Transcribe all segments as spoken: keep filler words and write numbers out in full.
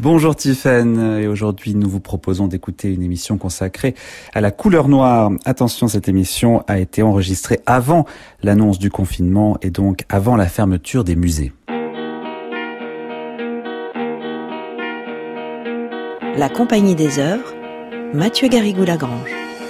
Bonjour Tiffaine, et aujourd'hui nous vous proposons d'écouter une émission consacrée à la couleur noire. Attention, cette émission a été enregistrée avant l'annonce du confinement et donc avant la fermeture des musées. La Compagnie des œuvres, Mathieu Garrigou-Lagrange.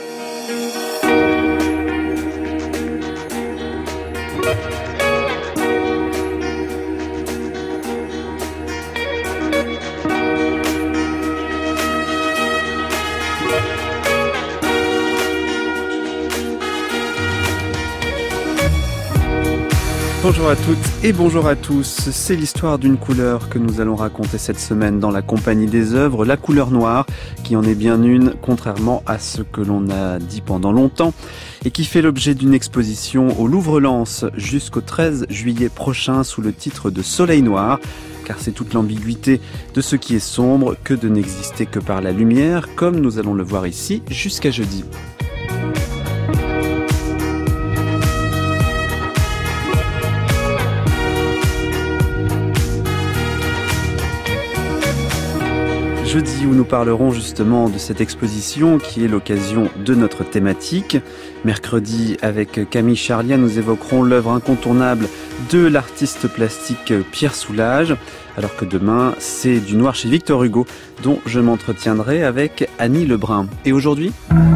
Bonjour à toutes et bonjour à tous. C'est l'histoire d'une couleur que nous allons raconter cette semaine dans la Compagnie des œuvres, la couleur noire, qui en est bien une, contrairement à ce que l'on a dit pendant longtemps, et qui fait l'objet d'une exposition au Louvre-Lens jusqu'au treize juillet prochain sous le titre de Soleil noir, car c'est toute l'ambiguïté de ce qui est sombre que de n'exister que par la lumière, comme nous allons le voir ici jusqu'à jeudi. Jeudi où nous parlerons justement de cette exposition qui est l'occasion de notre thématique. Mercredi, avec Camille Charliat, nous évoquerons l'œuvre incontournable de l'artiste plastique Pierre Soulages, alors que demain, c'est du noir chez Victor Hugo, dont je m'entretiendrai avec Annie Lebrun. Et aujourd'hui ?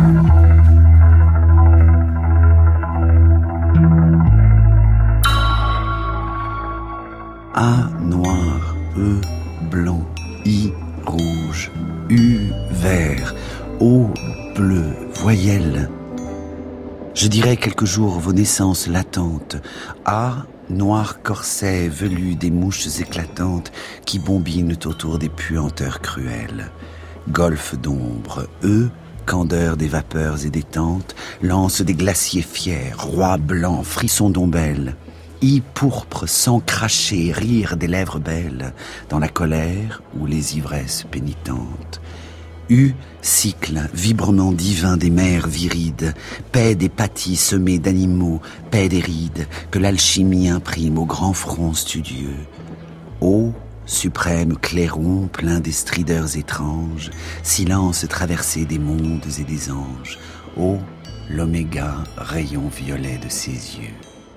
A, noir, E, blanc, I, rouge, U, vert, O, bleu, voyelle. Je dirai quelques jours vos naissances latentes. A, noir corset velu des mouches éclatantes qui bombinent autour des puanteurs cruelles. Golfe d'ombre. E, candeur des vapeurs et des tentes, lance des glaciers fiers, roi blanc, frisson d'ombelle. I, pourpre, sang craché, rire des lèvres belles, dans la colère ou les ivresses pénitentes. U, cycle, vibrement divin des mers virides, paix des pâtis semés d'animaux, paix des rides, que l'alchimie imprime au grand front studieux. O, suprême clairon plein des strideurs étranges, silence traversé des mondes et des anges. O, l'oméga, rayon violet de ses yeux.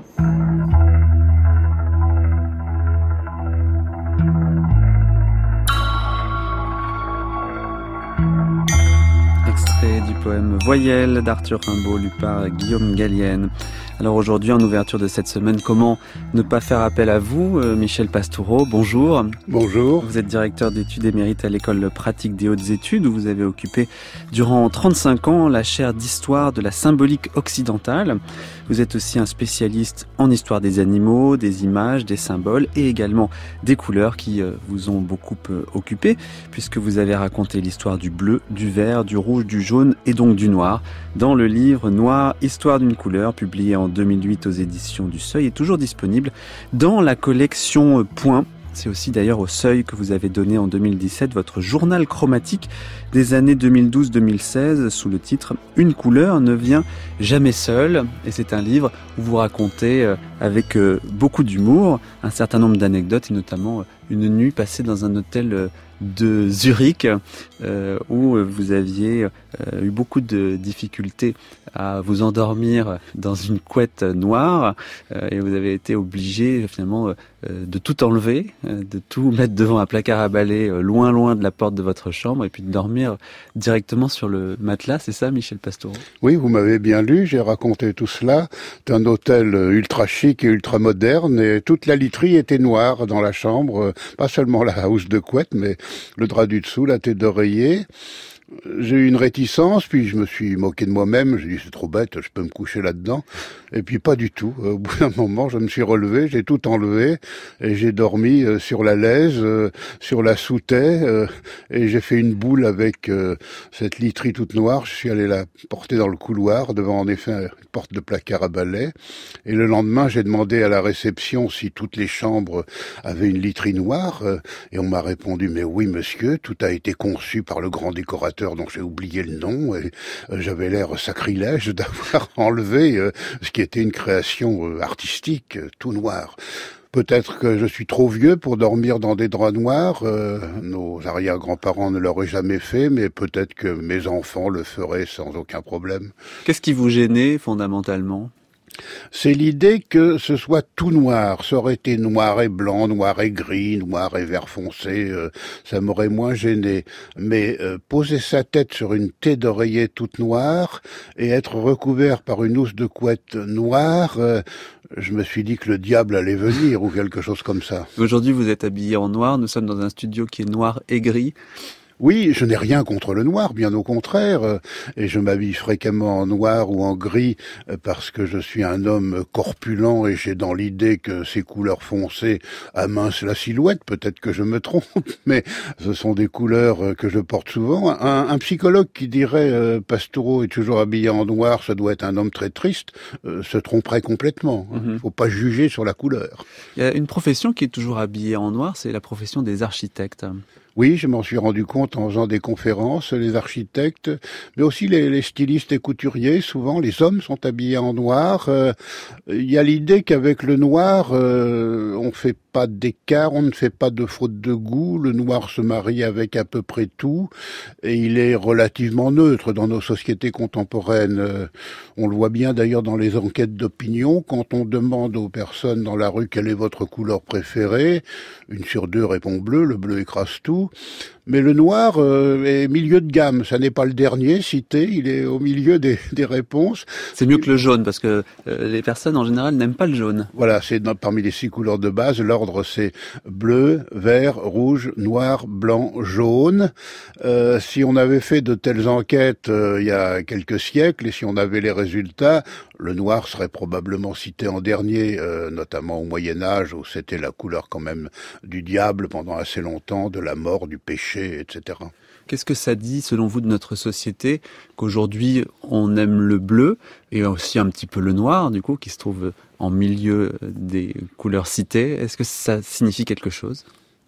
Extrait du poème Voyelle d'Arthur Rimbaud, lu par Guillaume Gallienne. Alors aujourd'hui, en ouverture de cette semaine, comment ne pas faire appel à vous, euh, Michel Pastoureau, bonjour. Bonjour. Vous êtes directeur d'études émérite à l'école pratique des hautes études, où vous avez occupé durant trente-cinq ans la chaire d'histoire de la symbolique occidentale. Vous êtes aussi un spécialiste en histoire des animaux, des images, des symboles et également des couleurs qui euh, vous ont beaucoup euh, occupé, puisque vous avez raconté l'histoire du bleu, du vert, du rouge, du jaune et donc du noir dans le livre Noir, Histoire d'une couleur, publié en deux mille huit aux éditions du Seuil et toujours disponible dans la collection Point. C'est aussi d'ailleurs au Seuil que vous avez donné en deux mille dix-sept votre journal chromatique des années deux mille douze deux mille seize sous le titre « Une couleur ne vient jamais seule ». Et c'est un livre où vous racontez avec beaucoup d'humour un certain nombre d'anecdotes et notamment une nuit passée dans un hôtel de Zurich euh, où vous aviez euh, eu beaucoup de difficultés à vous endormir dans une couette noire euh, et vous avez été obligé finalement euh, de tout enlever, euh, de tout mettre devant un placard à balai euh, loin loin de la porte de votre chambre et puis de dormir directement sur le matelas, c'est ça Michel Pastoureau ? Oui, vous m'avez bien lu, j'ai raconté tout cela. C'est un hôtel ultra chic et ultra moderne et toute la literie était noire dans la chambre, pas seulement la housse de couette mais le drap du dessous, la tête d'oreiller. J'ai eu une réticence, puis je me suis moqué de moi-même, j'ai dit c'est trop bête, je peux me coucher là-dedans. Et puis pas du tout. Au bout d'un moment, je me suis relevé, j'ai tout enlevé, et j'ai dormi euh, sur la laise, euh, sur la soutaie, euh, et j'ai fait une boule avec euh, cette literie toute noire. Je suis allé la porter dans le couloir, devant en effet une porte de placard à balai. Et le lendemain, j'ai demandé à la réception si toutes les chambres avaient une literie noire, euh, et on m'a répondu, mais oui monsieur, tout a été conçu par le grand décorateur dont j'ai oublié le nom, et euh, j'avais l'air sacrilège d'avoir enlevé euh, ce qui était une création euh, artistique, euh, tout noir. Peut-être que je suis trop vieux pour dormir dans des draps noirs. Euh, nos arrière-grands-parents ne l'auraient jamais fait, mais peut-être que mes enfants le feraient sans aucun problème. Qu'est-ce qui vous gênait fondamentalement ? C'est l'idée que ce soit tout noir. Ça aurait été noir et blanc, noir et gris, noir et vert foncé, euh, ça m'aurait moins gêné. Mais euh, poser sa tête sur une taie d'oreiller toute noire et être recouvert par une housse de couette noire, euh, je me suis dit que le diable allait venir ou quelque chose comme ça. Aujourd'hui, vous êtes habillé en noir. Nous sommes dans un studio qui est noir et gris. Oui, je n'ai rien contre le noir, bien au contraire, et je m'habille fréquemment en noir ou en gris parce que je suis un homme corpulent et j'ai dans l'idée que ces couleurs foncées amincent la silhouette. Peut-être que je me trompe, mais ce sont des couleurs que je porte souvent. Un, un psychologue qui dirait euh, Pastoureau est toujours habillé en noir, ça doit être un homme très triste, euh, se tromperait complètement. Il mm-hmm. ne faut pas juger sur la couleur. Il y a une profession qui est toujours habillée en noir, c'est la profession des architectes. Oui, je m'en suis rendu compte en faisant des conférences, les architectes, mais aussi les, les stylistes et couturiers. Souvent, les hommes sont habillés en noir. Euh, il y a l'idée qu'avec le noir, euh, on fait pas d'écart, on ne fait pas de faute de goût. Le noir se marie avec à peu près tout et il est relativement neutre dans nos sociétés contemporaines. Euh, on le voit bien d'ailleurs dans les enquêtes d'opinion. Quand on demande aux personnes dans la rue quelle est votre couleur préférée, une sur deux répond bleu, le bleu écrase tout. Mais le noir euh, est milieu de gamme, ça n'est pas le dernier cité, il est au milieu des, des réponses. C'est mieux que le jaune, parce que euh, les personnes en général n'aiment pas le jaune. Voilà, c'est dans, parmi les six couleurs de base, l'ordre c'est bleu, vert, rouge, noir, blanc, jaune. Euh, si on avait fait de telles enquêtes euh, il y a quelques siècles, et si on avait les résultats, le noir serait probablement cité en dernier, euh, notamment au Moyen-Âge, où c'était la couleur quand même du diable pendant assez longtemps, de la mort, du péché, et cetera. Qu'est-ce que ça dit, selon vous, de notre société, qu'aujourd'hui, on aime le bleu, et aussi un petit peu le noir, du coup, qui se trouve en milieu des couleurs citées? Est-ce que ça signifie quelque chose ?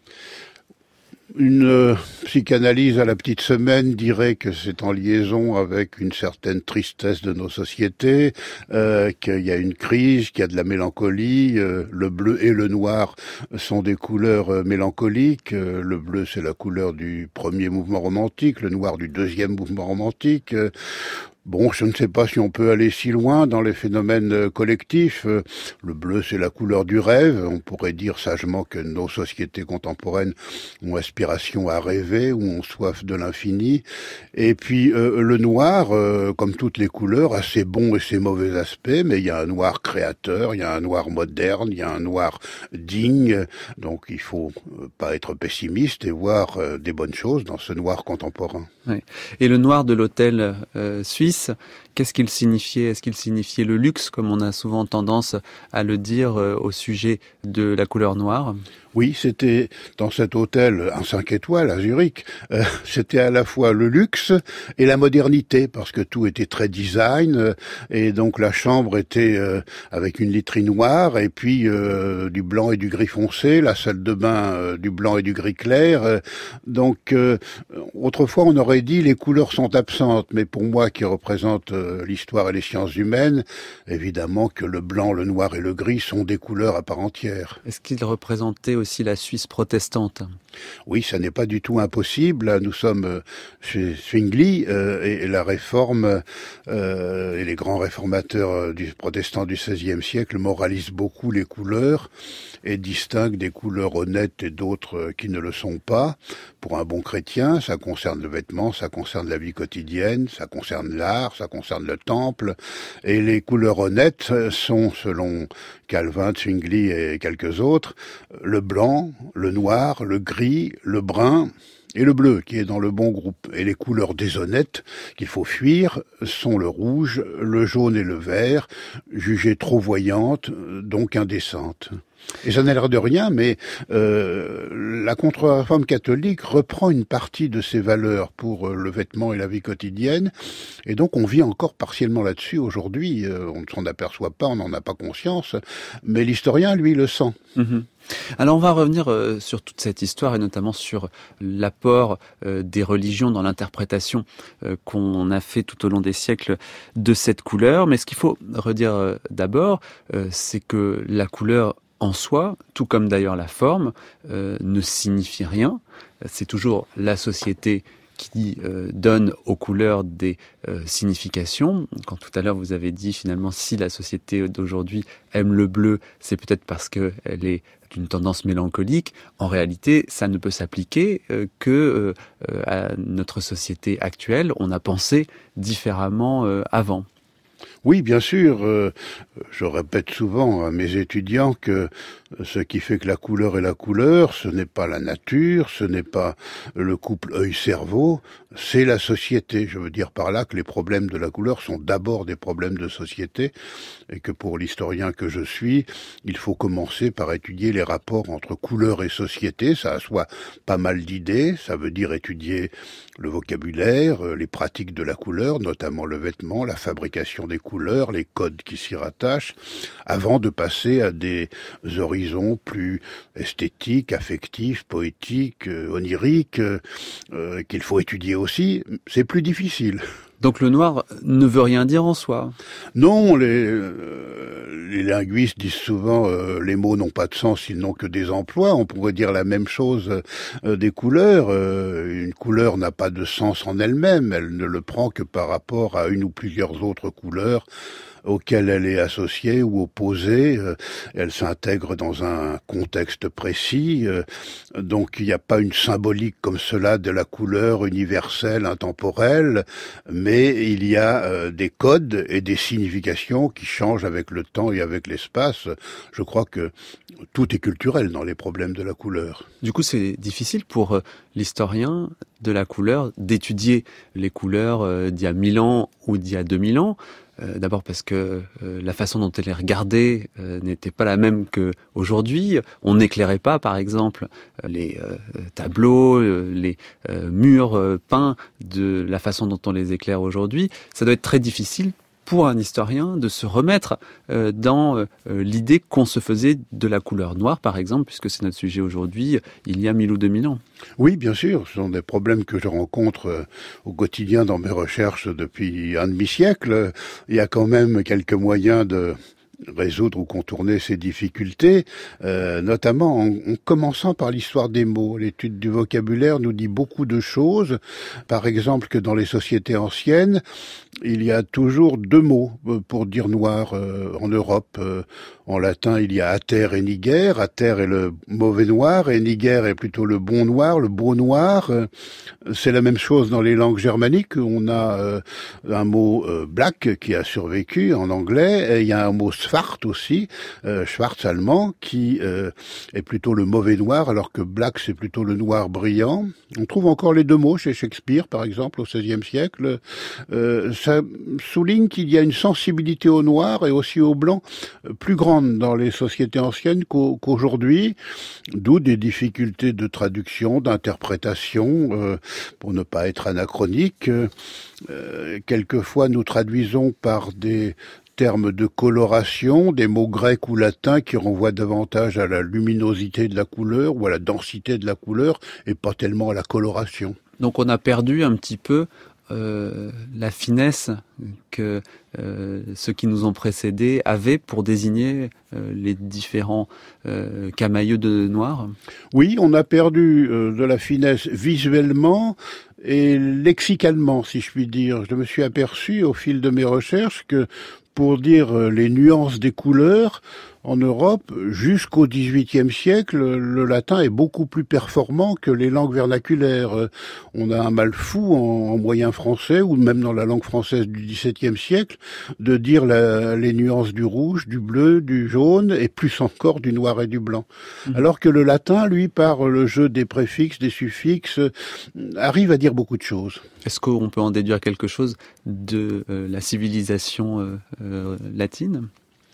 Une euh, psychanalyse à la petite semaine dirait que c'est en liaison avec une certaine tristesse de nos sociétés, euh, qu'il y a une crise, qu'il y a de la mélancolie. Euh, le bleu et le noir sont des couleurs euh, mélancoliques. Euh, le bleu, c'est la couleur du premier mouvement romantique, le noir du deuxième mouvement romantique. Euh, Bon, je ne sais pas si on peut aller si loin dans les phénomènes collectifs. Le bleu, c'est la couleur du rêve. On pourrait dire sagement que nos sociétés contemporaines ont aspiration à rêver ou ont soif de l'infini. Et puis euh, le noir, euh, comme toutes les couleurs, a ses bons et ses mauvais aspects, mais il y a un noir créateur, il y a un noir moderne, il y a un noir digne. Donc il faut pas être pessimiste et voir euh, des bonnes choses dans ce noir contemporain. Oui. Et le noir de l'hôtel euh, suisse, qu'est-ce qu'il signifiait ? Est-ce qu'il signifiait le luxe, comme on a souvent tendance à le dire euh, au sujet de la couleur noire ? Oui, c'était dans cet hôtel, un cinq étoiles à Zurich, euh, c'était à la fois le luxe et la modernité, parce que tout était très design, euh, et donc la chambre était euh, avec une literie noire, et puis euh, du blanc et du gris foncé, la salle de bain euh, du blanc et du gris clair. Euh, donc euh, autrefois on aurait dit les couleurs sont absentes, mais pour moi qui représente euh, l'histoire et les sciences humaines, évidemment que le blanc, le noir et le gris sont des couleurs à part entière. Est-ce qu'il représentait aussi la Suisse protestante ? Oui, ça n'est pas du tout impossible. Nous sommes chez Zwingli euh, et la réforme euh, et les grands réformateurs du protestants du seizième siècle moralisent beaucoup les couleurs et distinguent des couleurs honnêtes et d'autres qui ne le sont pas. Pour un bon chrétien, ça concerne le vêtement, ça concerne la vie quotidienne, ça concerne l'art, ça concerne le temple. Et les couleurs honnêtes sont, selon Calvin, Zwingli et quelques autres, le blanc, le noir, le gris, le brun et le bleu, qui est dans le bon groupe. Et les couleurs déshonnêtes qu'il faut fuir sont le rouge, le jaune et le vert, jugées trop voyantes, donc indécentes. Et ça n'a l'air de rien, mais euh, la contre-réforme catholique reprend une partie de ces valeurs pour euh, le vêtement et la vie quotidienne, et donc on vit encore partiellement là-dessus aujourd'hui. Euh, on ne s'en aperçoit pas, on n'en a pas conscience, mais l'historien, lui, le sent. Mmh. Alors on va revenir euh, sur toute cette histoire et notamment sur l'apport euh, des religions dans l'interprétation euh, qu'on a fait tout au long des siècles de cette couleur. Mais ce qu'il faut redire euh, d'abord, euh, c'est que la couleur en soi, tout comme d'ailleurs la forme, euh, ne signifie rien. C'est toujours la société qui euh, donne aux couleurs des euh, significations. Quand tout à l'heure vous avez dit finalement si la société d'aujourd'hui aime le bleu, c'est peut-être parce qu'elle est d'une tendance mélancolique. En réalité, ça ne peut s'appliquer euh, que euh, à notre société actuelle. On a pensé différemment euh, avant. Oui, bien sûr. Euh, je répète souvent à mes étudiants que ce qui fait que la couleur est la couleur, ce n'est pas la nature, ce n'est pas le couple œil-cerveau, c'est la société. Je veux dire par là que les problèmes de la couleur sont d'abord des problèmes de société et que pour l'historien que je suis, il faut commencer par étudier les rapports entre couleur et société. Ça assoit pas mal d'idées, ça veut dire étudier le vocabulaire, les pratiques de la couleur, notamment le vêtement, la fabrication des couleurs, les codes qui s'y rattachent, avant de passer à des horizons plus esthétiques, affectifs, poétiques, euh, oniriques, euh, qu'il faut étudier aussi. C'est plus difficile. Donc le noir ne veut rien dire en soi. Non, les, euh, les linguistes disent souvent euh, les mots n'ont pas de sens, ils n'ont que des emplois. On pourrait dire la même chose euh, des couleurs. Euh, une couleur n'a pas de sens en elle-même, elle ne le prend que par rapport à une ou plusieurs autres couleurs auquel elle est associée ou opposée, euh, elle s'intègre dans un contexte précis, euh, donc il n'y a pas une symbolique comme cela de la couleur universelle, intemporelle, mais il y a euh, des codes et des significations qui changent avec le temps et avec l'espace. Je crois que tout est culturel dans les problèmes de la couleur. Du coup, c'est difficile pour euh, l'historien de la couleur d'étudier les couleurs euh, d'il y a mille ans ou d'il y a deux mille ans. Euh, d'abord parce que euh, la façon dont elle est regardée euh, n'était pas la même qu'aujourd'hui. On n'éclairait pas, par exemple, les euh, tableaux, euh, les euh, murs euh, peints de la façon dont on les éclaire aujourd'hui. Ça doit être très difficile pour un historien de se remettre euh, dans euh, l'idée qu'on se faisait de la couleur noire, par exemple, puisque c'est notre sujet aujourd'hui, il y a mille ou deux mille ans. Oui, bien sûr, ce sont des problèmes que je rencontre euh, au quotidien dans mes recherches depuis un demi-siècle. Il y a quand même quelques moyens de résoudre ou contourner ces difficultés, euh, notamment en, en commençant par l'histoire des mots. L'étude du vocabulaire nous dit beaucoup de choses. Par exemple, que dans les sociétés anciennes, il y a toujours deux mots pour dire noir euh, en Europe. Euh, en latin, il y a ater et niger. Ater est le mauvais noir et niger est plutôt le bon noir, le beau noir. Euh, c'est la même chose dans les langues germaniques. On a euh, un mot euh, black qui a survécu en anglais. Et il y a un mot Schwarz aussi, euh, Schwarz allemand, qui euh, est plutôt le mauvais noir, alors que black c'est plutôt le noir brillant. On trouve encore les deux mots chez Shakespeare, par exemple, au seizième siècle. Euh, ça souligne qu'il y a une sensibilité au noir et aussi au blanc plus grande dans les sociétés anciennes qu'au, qu'aujourd'hui, d'où des difficultés de traduction, d'interprétation, euh, pour ne pas être anachronique. Euh, quelquefois, nous traduisons par des termes de coloration, des mots grecs ou latins qui renvoient davantage à la luminosité de la couleur ou à la densité de la couleur et pas tellement à la coloration. Donc on a perdu un petit peu euh, la finesse que euh, ceux qui nous ont précédés avaient pour désigner euh, les différents euh, camailleux de noir. Oui, on a perdu euh, de la finesse visuellement et lexicalement, si je puis dire. Je me suis aperçu au fil de mes recherches que pour dire les nuances des couleurs, en Europe, jusqu'au dix-huitième siècle, le latin est beaucoup plus performant que les langues vernaculaires. On a un mal fou en, en moyen français, ou même dans la langue française du dix-septième siècle, de dire la, les nuances du rouge, du bleu, du jaune, et plus encore du noir et du blanc. Mmh. Alors que le latin, lui, par le jeu des préfixes, des suffixes, arrive à dire beaucoup de choses. Est-ce qu'on peut en déduire quelque chose de euh, la civilisation euh, euh, latine ?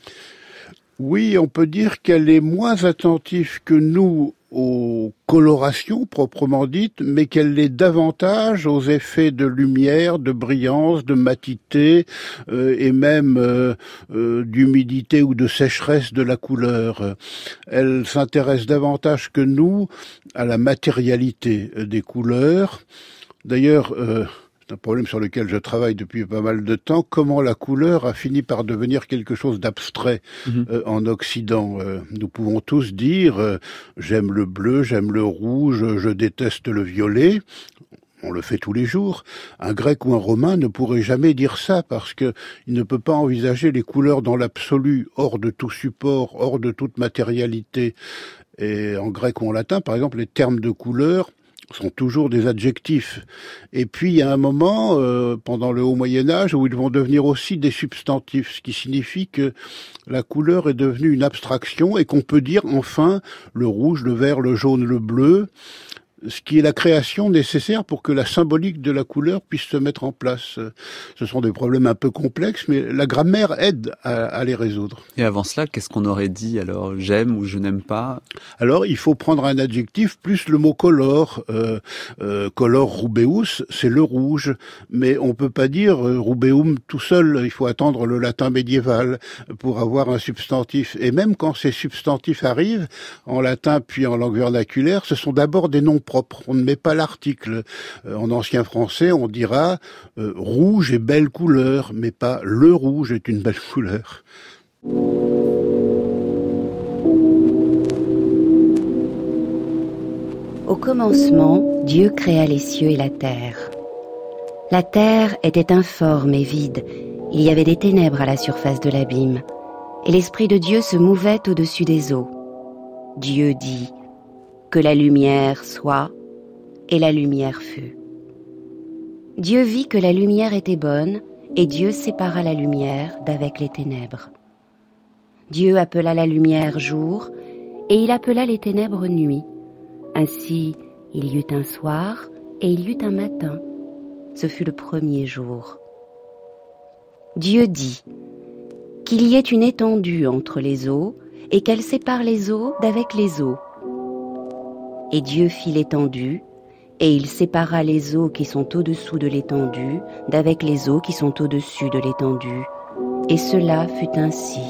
Oui, on peut dire qu'elle est moins attentive que nous aux colorations proprement dites, mais qu'elle l'est davantage aux effets de lumière, de brillance, de matité euh, et même euh, euh, d'humidité ou de sécheresse de la couleur. Elle s'intéresse davantage que nous à la matérialité des couleurs. D'ailleurs, euh, un problème sur lequel je travaille depuis pas mal de temps, comment la couleur a fini par devenir quelque chose d'abstrait mmh. euh, en Occident. Euh, nous pouvons tous dire euh, « j'aime le bleu, j'aime le rouge, je déteste le violet ». On le fait tous les jours. Un grec ou un romain ne pourrait jamais dire ça parce que il ne peut pas envisager les couleurs dans l'absolu, hors de tout support, hors de toute matérialité. Et en grec ou en latin, par exemple, les termes de couleur sont toujours des adjectifs. Et puis, il y a un moment, euh, pendant le Haut Moyen-Âge, où ils vont devenir aussi des substantifs, ce qui signifie que la couleur est devenue une abstraction et qu'on peut dire, enfin, le rouge, le vert, le jaune, le bleu, ce qui est la création nécessaire pour que la symbolique de la couleur puisse se mettre en place. Ce sont des problèmes un peu complexes, mais la grammaire aide à, à les résoudre. Et avant cela, qu'est-ce qu'on aurait dit alors? J'aime ou je n'aime pas? Alors, il faut prendre un adjectif plus le mot color. Euh, euh, color rubeus, c'est le rouge, mais on peut pas dire euh, rubeum tout seul. Il faut attendre le latin médiéval pour avoir un substantif. Et même quand ces substantifs arrivent, en latin puis en langue vernaculaire, ce sont d'abord des noms propre. On ne met pas l'article. Euh, en ancien français, on dira euh, rouge est belle couleur, mais pas le rouge est une belle couleur. Au commencement, Dieu créa les cieux et la terre. La terre était informe et vide. Il y avait des ténèbres à la surface de l'abîme, et l'Esprit de Dieu se mouvait au-dessus des eaux. Dieu dit: que la lumière soit, et la lumière fut. Dieu vit que la lumière était bonne, et Dieu sépara la lumière d'avec les ténèbres. Dieu appela la lumière jour, et il appela les ténèbres nuit. Ainsi, il y eut un soir, et il y eut un matin. Ce fut le premier jour. Dieu dit: qu'il y ait une étendue entre les eaux, et qu'elle sépare les eaux d'avec les eaux. Et Dieu fit l'étendue, et il sépara les eaux qui sont au-dessous de l'étendue d'avec les eaux qui sont au-dessus de l'étendue. Et cela fut ainsi.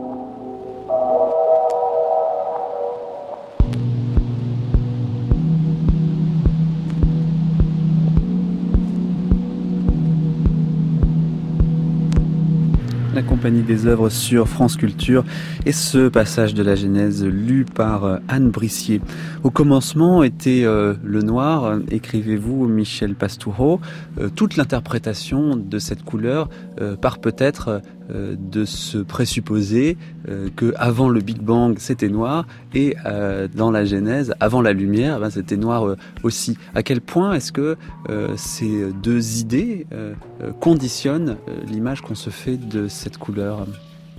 La Compagnie des œuvres sur France Culture et ce passage de la Genèse lu par Anne Brissier. Au commencement était euh, le noir, écrivez-vous Michel Pastoureau. Euh, toute l'interprétation de cette couleur euh, part peut-être euh, de se présupposer euh, que avant le Big Bang c'était noir et euh, dans la Genèse avant la lumière ben, c'était noir euh, aussi. À quel point est-ce que euh, ces deux idées euh, conditionnent euh, l'image qu'on se fait de cette couleur?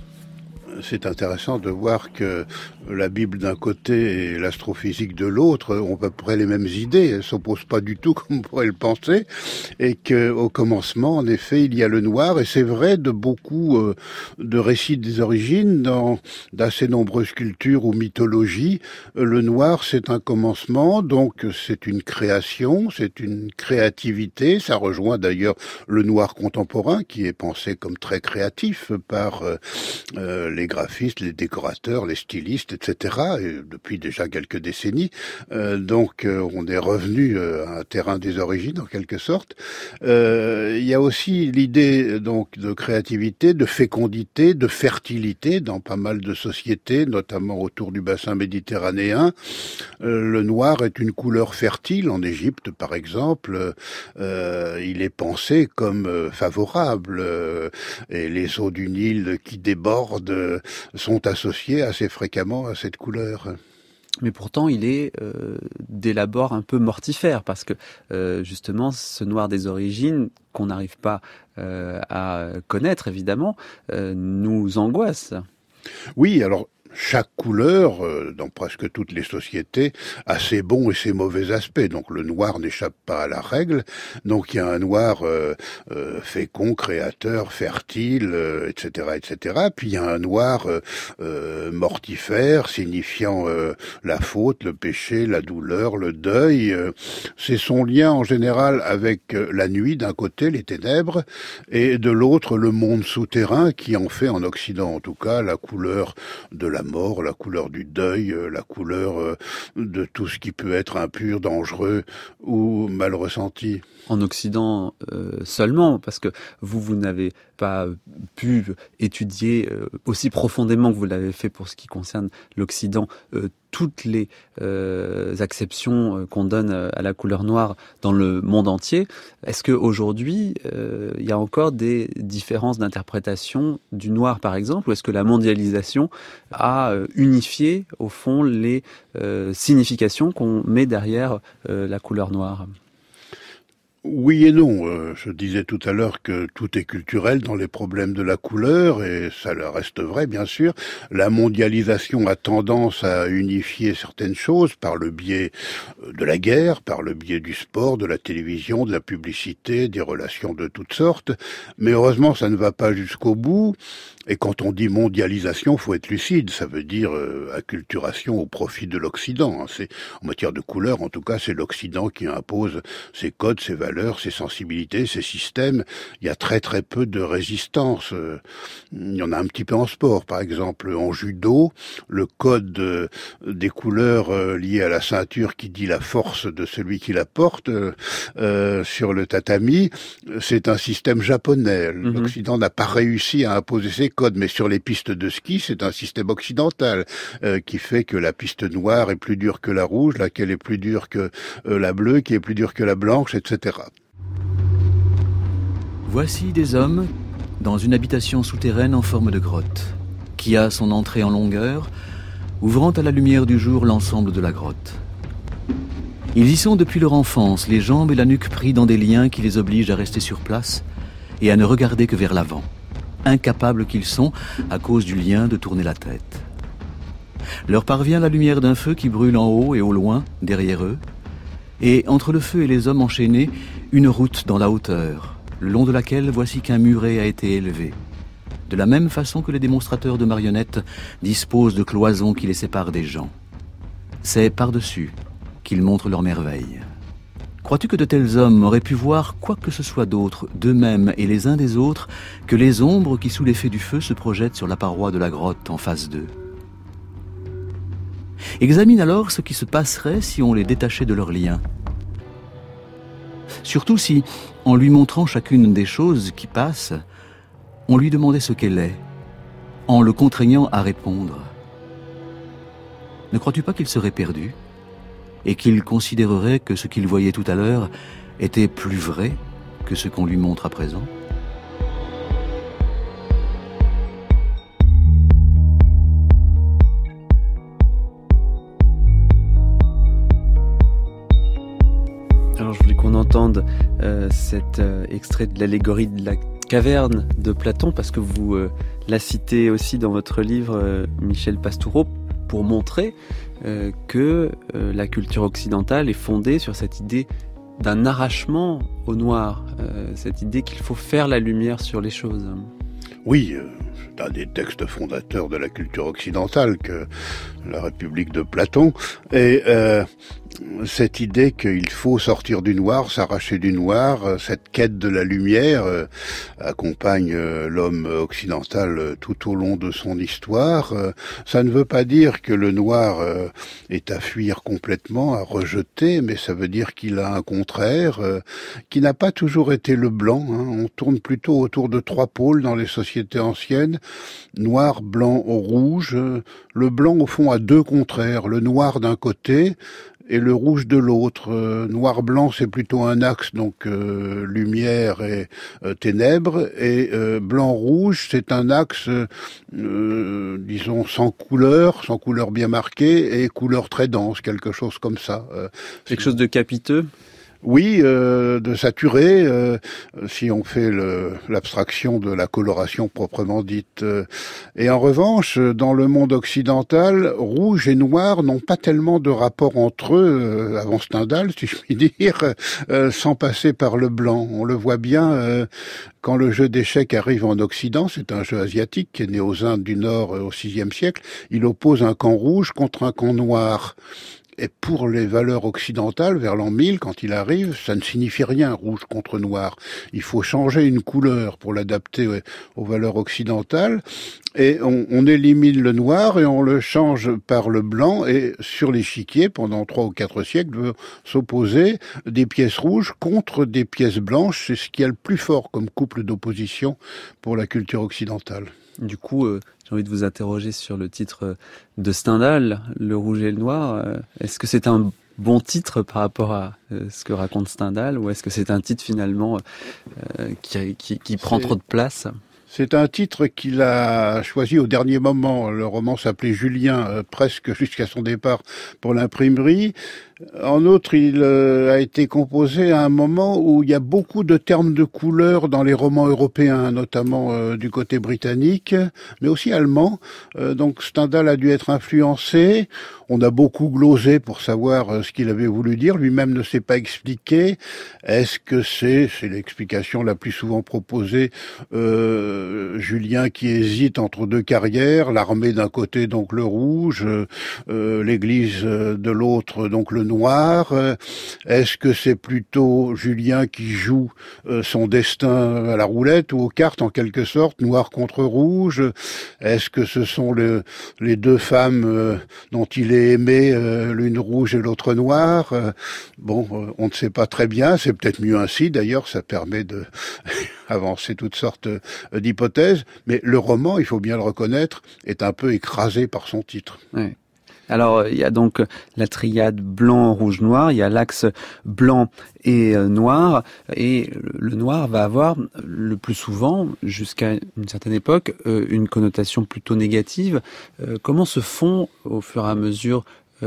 C'est intéressant de voir que la Bible d'un côté et l'astrophysique de l'autre ont à peu près les mêmes idées, elles ne s'opposent pas du tout comme on pourrait le penser, et qu'au commencement, en effet, il y a le noir, et c'est vrai de beaucoup euh, de récits des origines, dans d'assez nombreuses cultures ou mythologies, le noir c'est un commencement, donc c'est une création, c'est une créativité, ça rejoint d'ailleurs le noir contemporain qui est pensé comme très créatif par euh, euh, les graphistes, les décorateurs, les stylistes, et cetera. Et depuis déjà quelques décennies, euh, donc euh, on est revenu euh, à un terrain des origines en quelque sorte. Euh, il y a aussi l'idée donc de créativité, de fécondité, de fertilité dans pas mal de sociétés, notamment autour du bassin méditerranéen. Euh, le noir est une couleur fertile en Égypte, par exemple. Euh, il est pensé comme euh, favorable euh, et les eaux du Nil qui débordent sont associés assez fréquemment à cette couleur. Mais pourtant, il est euh, dès l'abord un peu mortifère, parce que euh, justement, ce noir des origines, qu'on n'arrive pas euh, à connaître, évidemment, euh, nous angoisse. Oui, alors chaque couleur, euh, dans presque toutes les sociétés, a ses bons et ses mauvais aspects. Donc le noir n'échappe pas à la règle. Donc il y a un noir euh, euh, fécond, créateur, fertile, euh, et cetera, et cetera. Puis il y a un noir euh, euh, mortifère, signifiant euh, la faute, le péché, la douleur, le deuil. Euh, c'est son lien en général avec euh, la nuit d'un côté, les ténèbres, et de l'autre le monde souterrain, qui en fait en Occident en tout cas la couleur de la mort, la couleur du deuil, la couleur de tout ce qui peut être impur, dangereux ou mal ressenti. En Occident euh, seulement, parce que vous, vous n'avez pas pu étudier euh, aussi profondément que vous l'avez fait pour ce qui concerne l'Occident, euh, toutes les euh, acceptions euh, qu'on donne à la couleur noire dans le monde entier. Est-ce qu'aujourd'hui, euh, il y a encore des différences d'interprétation du noir, par exemple, ou est-ce que la mondialisation a euh, unifié, au fond, les euh, significations qu'on met derrière euh, la couleur noire ? Oui et non. Euh, je disais tout à l'heure que tout est culturel dans les problèmes de la couleur, et ça le reste vrai, bien sûr. La mondialisation a tendance à unifier certaines choses par le biais de la guerre, par le biais du sport, de la télévision, de la publicité, des relations de toutes sortes. Mais heureusement, ça ne va pas jusqu'au bout. Et quand on dit mondialisation, faut être lucide. Ça veut dire euh, acculturation au profit de l'Occident. Hein. C'est, en matière de couleur, en tout cas, c'est l'Occident qui impose ses codes, ses valeurs, ses sensibilités, ses systèmes. Il y a très très peu de résistance. Euh, il y en a un petit peu en sport. Par exemple, en judo, le code euh, des couleurs euh, liées à la ceinture qui dit la force de celui qui la porte euh, euh, sur le tatami, c'est un système japonais. Mm-hmm. L'Occident n'a pas réussi à imposer ses codes, mais sur les pistes de ski, c'est un système occidental euh, qui fait que la piste noire est plus dure que la rouge, laquelle est plus dure que euh, la bleue, qui est plus dure que la blanche, et cetera. Voici des hommes dans une habitation souterraine en forme de grotte, qui a son entrée en longueur, ouvrant à la lumière du jour l'ensemble de la grotte. Ils y sont depuis leur enfance, les jambes et la nuque pris dans des liens qui les obligent à rester sur place et à ne regarder que vers l'avant. Incapables qu'ils sont, à cause du lien, de tourner la tête. Leur parvient la lumière d'un feu qui brûle en haut et au loin, derrière eux, et entre le feu et les hommes enchaînés, une route dans la hauteur, le long de laquelle voici qu'un muret a été élevé, de la même façon que les démonstrateurs de marionnettes disposent de cloisons qui les séparent des gens. C'est par-dessus qu'ils montrent leurs merveilles. Crois-tu que de tels hommes auraient pu voir quoi que ce soit d'autre, d'eux-mêmes et les uns des autres, que les ombres qui, sous l'effet du feu, se projettent sur la paroi de la grotte en face d'eux ? Examine alors ce qui se passerait si on les détachait de leurs liens. Surtout si, en lui montrant chacune des choses qui passent, on lui demandait ce qu'elle est, en le contraignant à répondre. Ne crois-tu pas qu'il serait perdu ? Et qu'il considérerait que ce qu'il voyait tout à l'heure était plus vrai que ce qu'on lui montre à présent ? Alors je voulais qu'on entende euh, cet euh, extrait de l'allégorie de la caverne de Platon, parce que vous euh, la citez aussi dans votre livre, euh, Michel Pastoureau, pour montrer euh, que euh, la culture occidentale est fondée sur cette idée d'un arrachement au noir, euh, cette idée qu'il faut faire la lumière sur les choses. Oui, euh, c'est un des textes fondateurs de la culture occidentale que la République de Platon. Et euh, cette idée qu'il faut sortir du noir, s'arracher du noir, cette quête de la lumière euh, accompagne euh, l'homme occidental euh, tout au long de son histoire. Euh, ça ne veut pas dire que le noir euh, est à fuir complètement, à rejeter, mais ça veut dire qu'il a un contraire, euh, qui n'a pas toujours été le blanc. Hein. On tourne plutôt autour de trois pôles dans les sociétés anciennes, noir, blanc, rouge. Le blanc, au fond, a deux contraires, le noir d'un côté et le rouge de l'autre. Euh, noir-blanc, c'est plutôt un axe, donc euh, lumière et euh, ténèbres, et euh, blanc-rouge, c'est un axe, euh, disons, sans couleur, sans couleur bien marquée, et couleur très dense, quelque chose comme ça. Euh, quelque chose de capiteux ? Oui, euh, de saturé, euh, si on fait le, l'abstraction de la coloration proprement dite. Et en revanche, dans le monde occidental, rouge et noir n'ont pas tellement de rapport entre eux, euh, avant Stendhal, si je puis dire, euh, sans passer par le blanc. On le voit bien euh, quand le jeu d'échecs arrive en Occident, c'est un jeu asiatique qui est né aux Indes du Nord euh, au sixième siècle, il oppose un camp rouge contre un camp noir. Et pour les valeurs occidentales, vers l'an mille, quand il arrive, ça ne signifie rien, rouge contre noir. Il faut changer une couleur pour l'adapter aux valeurs occidentales. Et on, on élimine le noir et on le change par le blanc. Et sur l'échiquier, pendant trois ou quatre siècles, veut s'opposer des pièces rouges contre des pièces blanches. C'est ce qui est le plus fort comme couple d'opposition pour la culture occidentale. Du coup, euh, j'ai envie de vous interroger sur le titre de Stendhal, Le Rouge et le Noir. Est-ce que c'est un bon titre par rapport à euh, ce que raconte Stendhal, ou est-ce que c'est un titre finalement euh, qui, qui, qui prend c'est... trop de place ? C'est un titre qu'il a choisi au dernier moment. Le roman s'appelait Julien, euh, presque jusqu'à son départ pour l'imprimerie. En outre, il euh, a été composé à un moment où il y a beaucoup de termes de couleurs dans les romans européens, notamment euh, du côté britannique, mais aussi allemand. Euh, donc Stendhal a dû être influencé. On a beaucoup glosé pour savoir euh, ce qu'il avait voulu dire. Lui-même ne s'est pas expliqué. Est-ce que c'est, c'est l'explication la plus souvent proposée, euh, Julien qui hésite entre deux carrières, l'armée d'un côté, donc le rouge, euh, l'église de l'autre, donc le noir. Est-ce que c'est plutôt Julien qui joue euh, son destin à la roulette ou aux cartes en quelque sorte, noir contre rouge? Est-ce que ce sont le, les deux femmes euh, dont il est aimé, euh, l'une rouge et l'autre noire? euh, Bon, euh, on ne sait pas très bien, c'est peut-être mieux ainsi d'ailleurs, ça permet de avancer toutes sortes d'hypothèses, mais le roman, il faut bien le reconnaître, est un peu écrasé par son titre. Oui. Alors, il y a donc la triade blanc, rouge, noir, il y a l'axe blanc et noir, et le noir va avoir le plus souvent, jusqu'à une certaine époque, une connotation plutôt négative. Comment se font, au fur et à mesure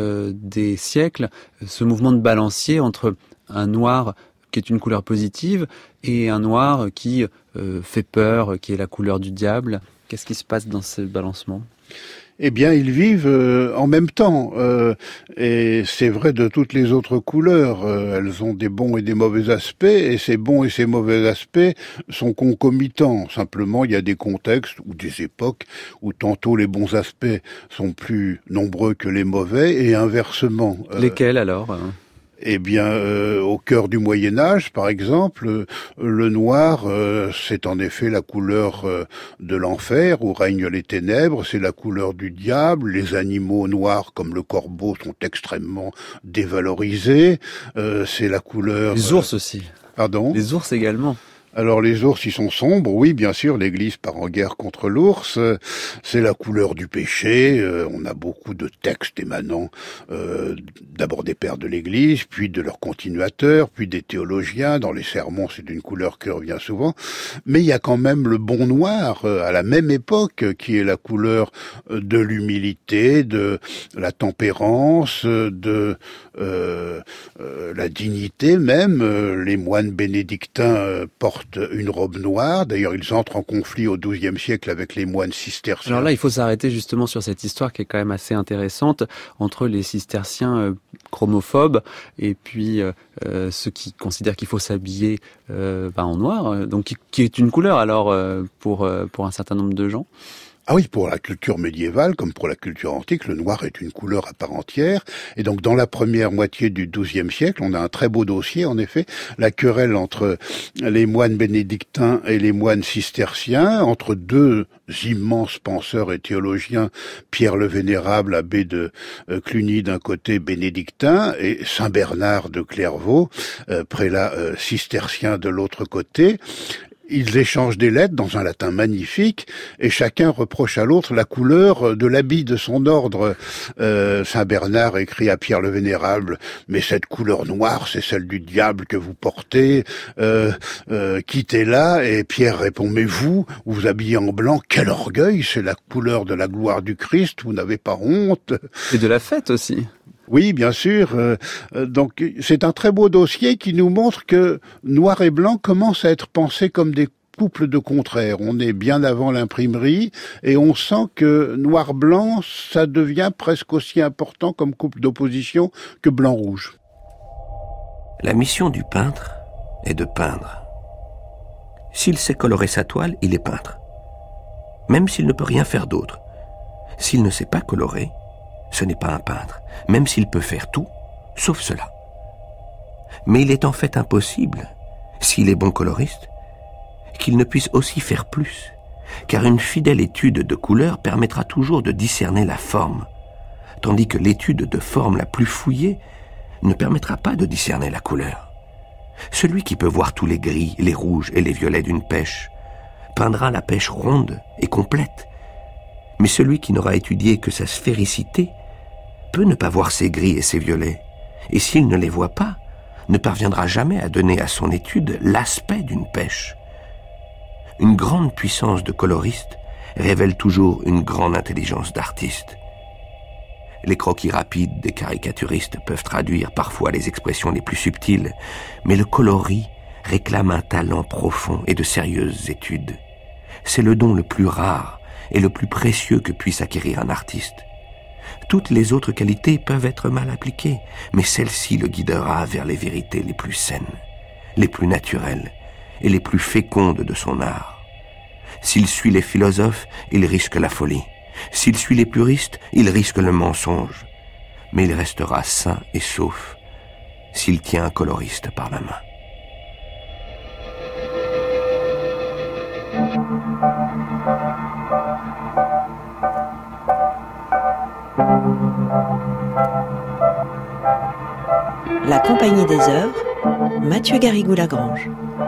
des siècles, ce mouvement de balancier entre un noir qui est une couleur positive et un noir qui fait peur, qui est la couleur du diable? Qu'est-ce qui se passe dans ce balancement ? Eh bien, ils vivent euh, en même temps, euh, et c'est vrai de toutes les autres couleurs. Euh, elles ont des bons et des mauvais aspects, et ces bons et ces mauvais aspects sont concomitants. Simplement, il y a des contextes ou des époques où tantôt les bons aspects sont plus nombreux que les mauvais, et inversement. Euh, Lesquels alors ? Eh bien, euh, au cœur du Moyen-Âge, par exemple, euh, le noir, euh, c'est en effet la couleur euh, de l'enfer, où règnent les ténèbres, c'est la couleur du diable, les animaux noirs comme le corbeau sont extrêmement dévalorisés, euh, c'est la couleur... Les ours aussi. Pardon ? Les ours également. Alors les ours, ils sont sombres, oui, bien sûr, l'Église part en guerre contre l'ours, c'est la couleur du péché, euh, on a beaucoup de textes émanant euh, d'abord des pères de l'Église, puis de leurs continuateurs, puis des théologiens, dans les sermons c'est d'une couleur qui revient souvent, mais il y a quand même le bon noir, euh, à la même époque, qui est la couleur de l'humilité, de la tempérance, de euh, euh, la dignité même, euh, les moines bénédictins euh, portent une robe noire. D'ailleurs, ils entrent en conflit au douzième siècle avec les moines cisterciens. Alors là, il faut s'arrêter justement sur cette histoire qui est quand même assez intéressante entre les cisterciens euh, chromophobes et puis euh, ceux qui considèrent qu'il faut s'habiller euh, bah, en noir, donc qui, qui est une couleur alors euh, pour euh, pour un certain nombre de gens. Ah oui, pour la culture médiévale, comme pour la culture antique, le noir est une couleur à part entière. Et donc, dans la première moitié du douzième siècle, on a un très beau dossier, en effet, la querelle entre les moines bénédictins et les moines cisterciens, entre deux immenses penseurs et théologiens, Pierre le Vénérable, abbé de Cluny d'un côté bénédictin, et Saint Bernard de Clairvaux, euh, prélat euh, cistercien de l'autre côté. Ils échangent des lettres dans un latin magnifique et chacun reproche à l'autre la couleur de l'habit de son ordre. Euh, Saint Bernard écrit à Pierre le Vénérable « Mais cette couleur noire, c'est celle du diable que vous portez, euh, euh, quittez-la » et Pierre répond « Mais vous, vous vous habillez en blanc, quel orgueil, c'est la couleur de la gloire du Christ, vous n'avez pas honte ?» Et de la fête aussi. Oui, bien sûr. Euh, donc, c'est un très beau dossier qui nous montre que noir et blanc commencent à être pensés comme des couples de contraires. On est bien avant l'imprimerie et on sent que noir-blanc, ça devient presque aussi important comme couple d'opposition que blanc-rouge. La mission du peintre est de peindre. S'il sait colorer sa toile, il est peintre. Même s'il ne peut rien faire d'autre. S'il ne sait pas colorer, ce n'est pas un peintre, même s'il peut faire tout, sauf cela. Mais il est en fait impossible, s'il est bon coloriste, qu'il ne puisse aussi faire plus, car une fidèle étude de couleur permettra toujours de discerner la forme, tandis que l'étude de forme la plus fouillée ne permettra pas de discerner la couleur. Celui qui peut voir tous les gris, les rouges et les violets d'une pêche peindra la pêche ronde et complète. Mais celui qui n'aura étudié que sa sphéricité peut ne pas voir ses gris et ses violets, et s'il ne les voit pas, ne parviendra jamais à donner à son étude l'aspect d'une pêche. Une grande puissance de coloriste révèle toujours une grande intelligence d'artiste. Les croquis rapides des caricaturistes peuvent traduire parfois les expressions les plus subtiles, mais le coloris réclame un talent profond et de sérieuses études. C'est le don le plus rare et le plus précieux que puisse acquérir un artiste. Toutes les autres qualités peuvent être mal appliquées, mais celle-ci le guidera vers les vérités les plus saines, les plus naturelles et les plus fécondes de son art. S'il suit les philosophes, il risque la folie. S'il suit les puristes, il risque le mensonge. Mais il restera sain et sauf s'il tient un coloriste par la main. La Compagnie des œuvres, Mathieu Garrigou-Lagrange.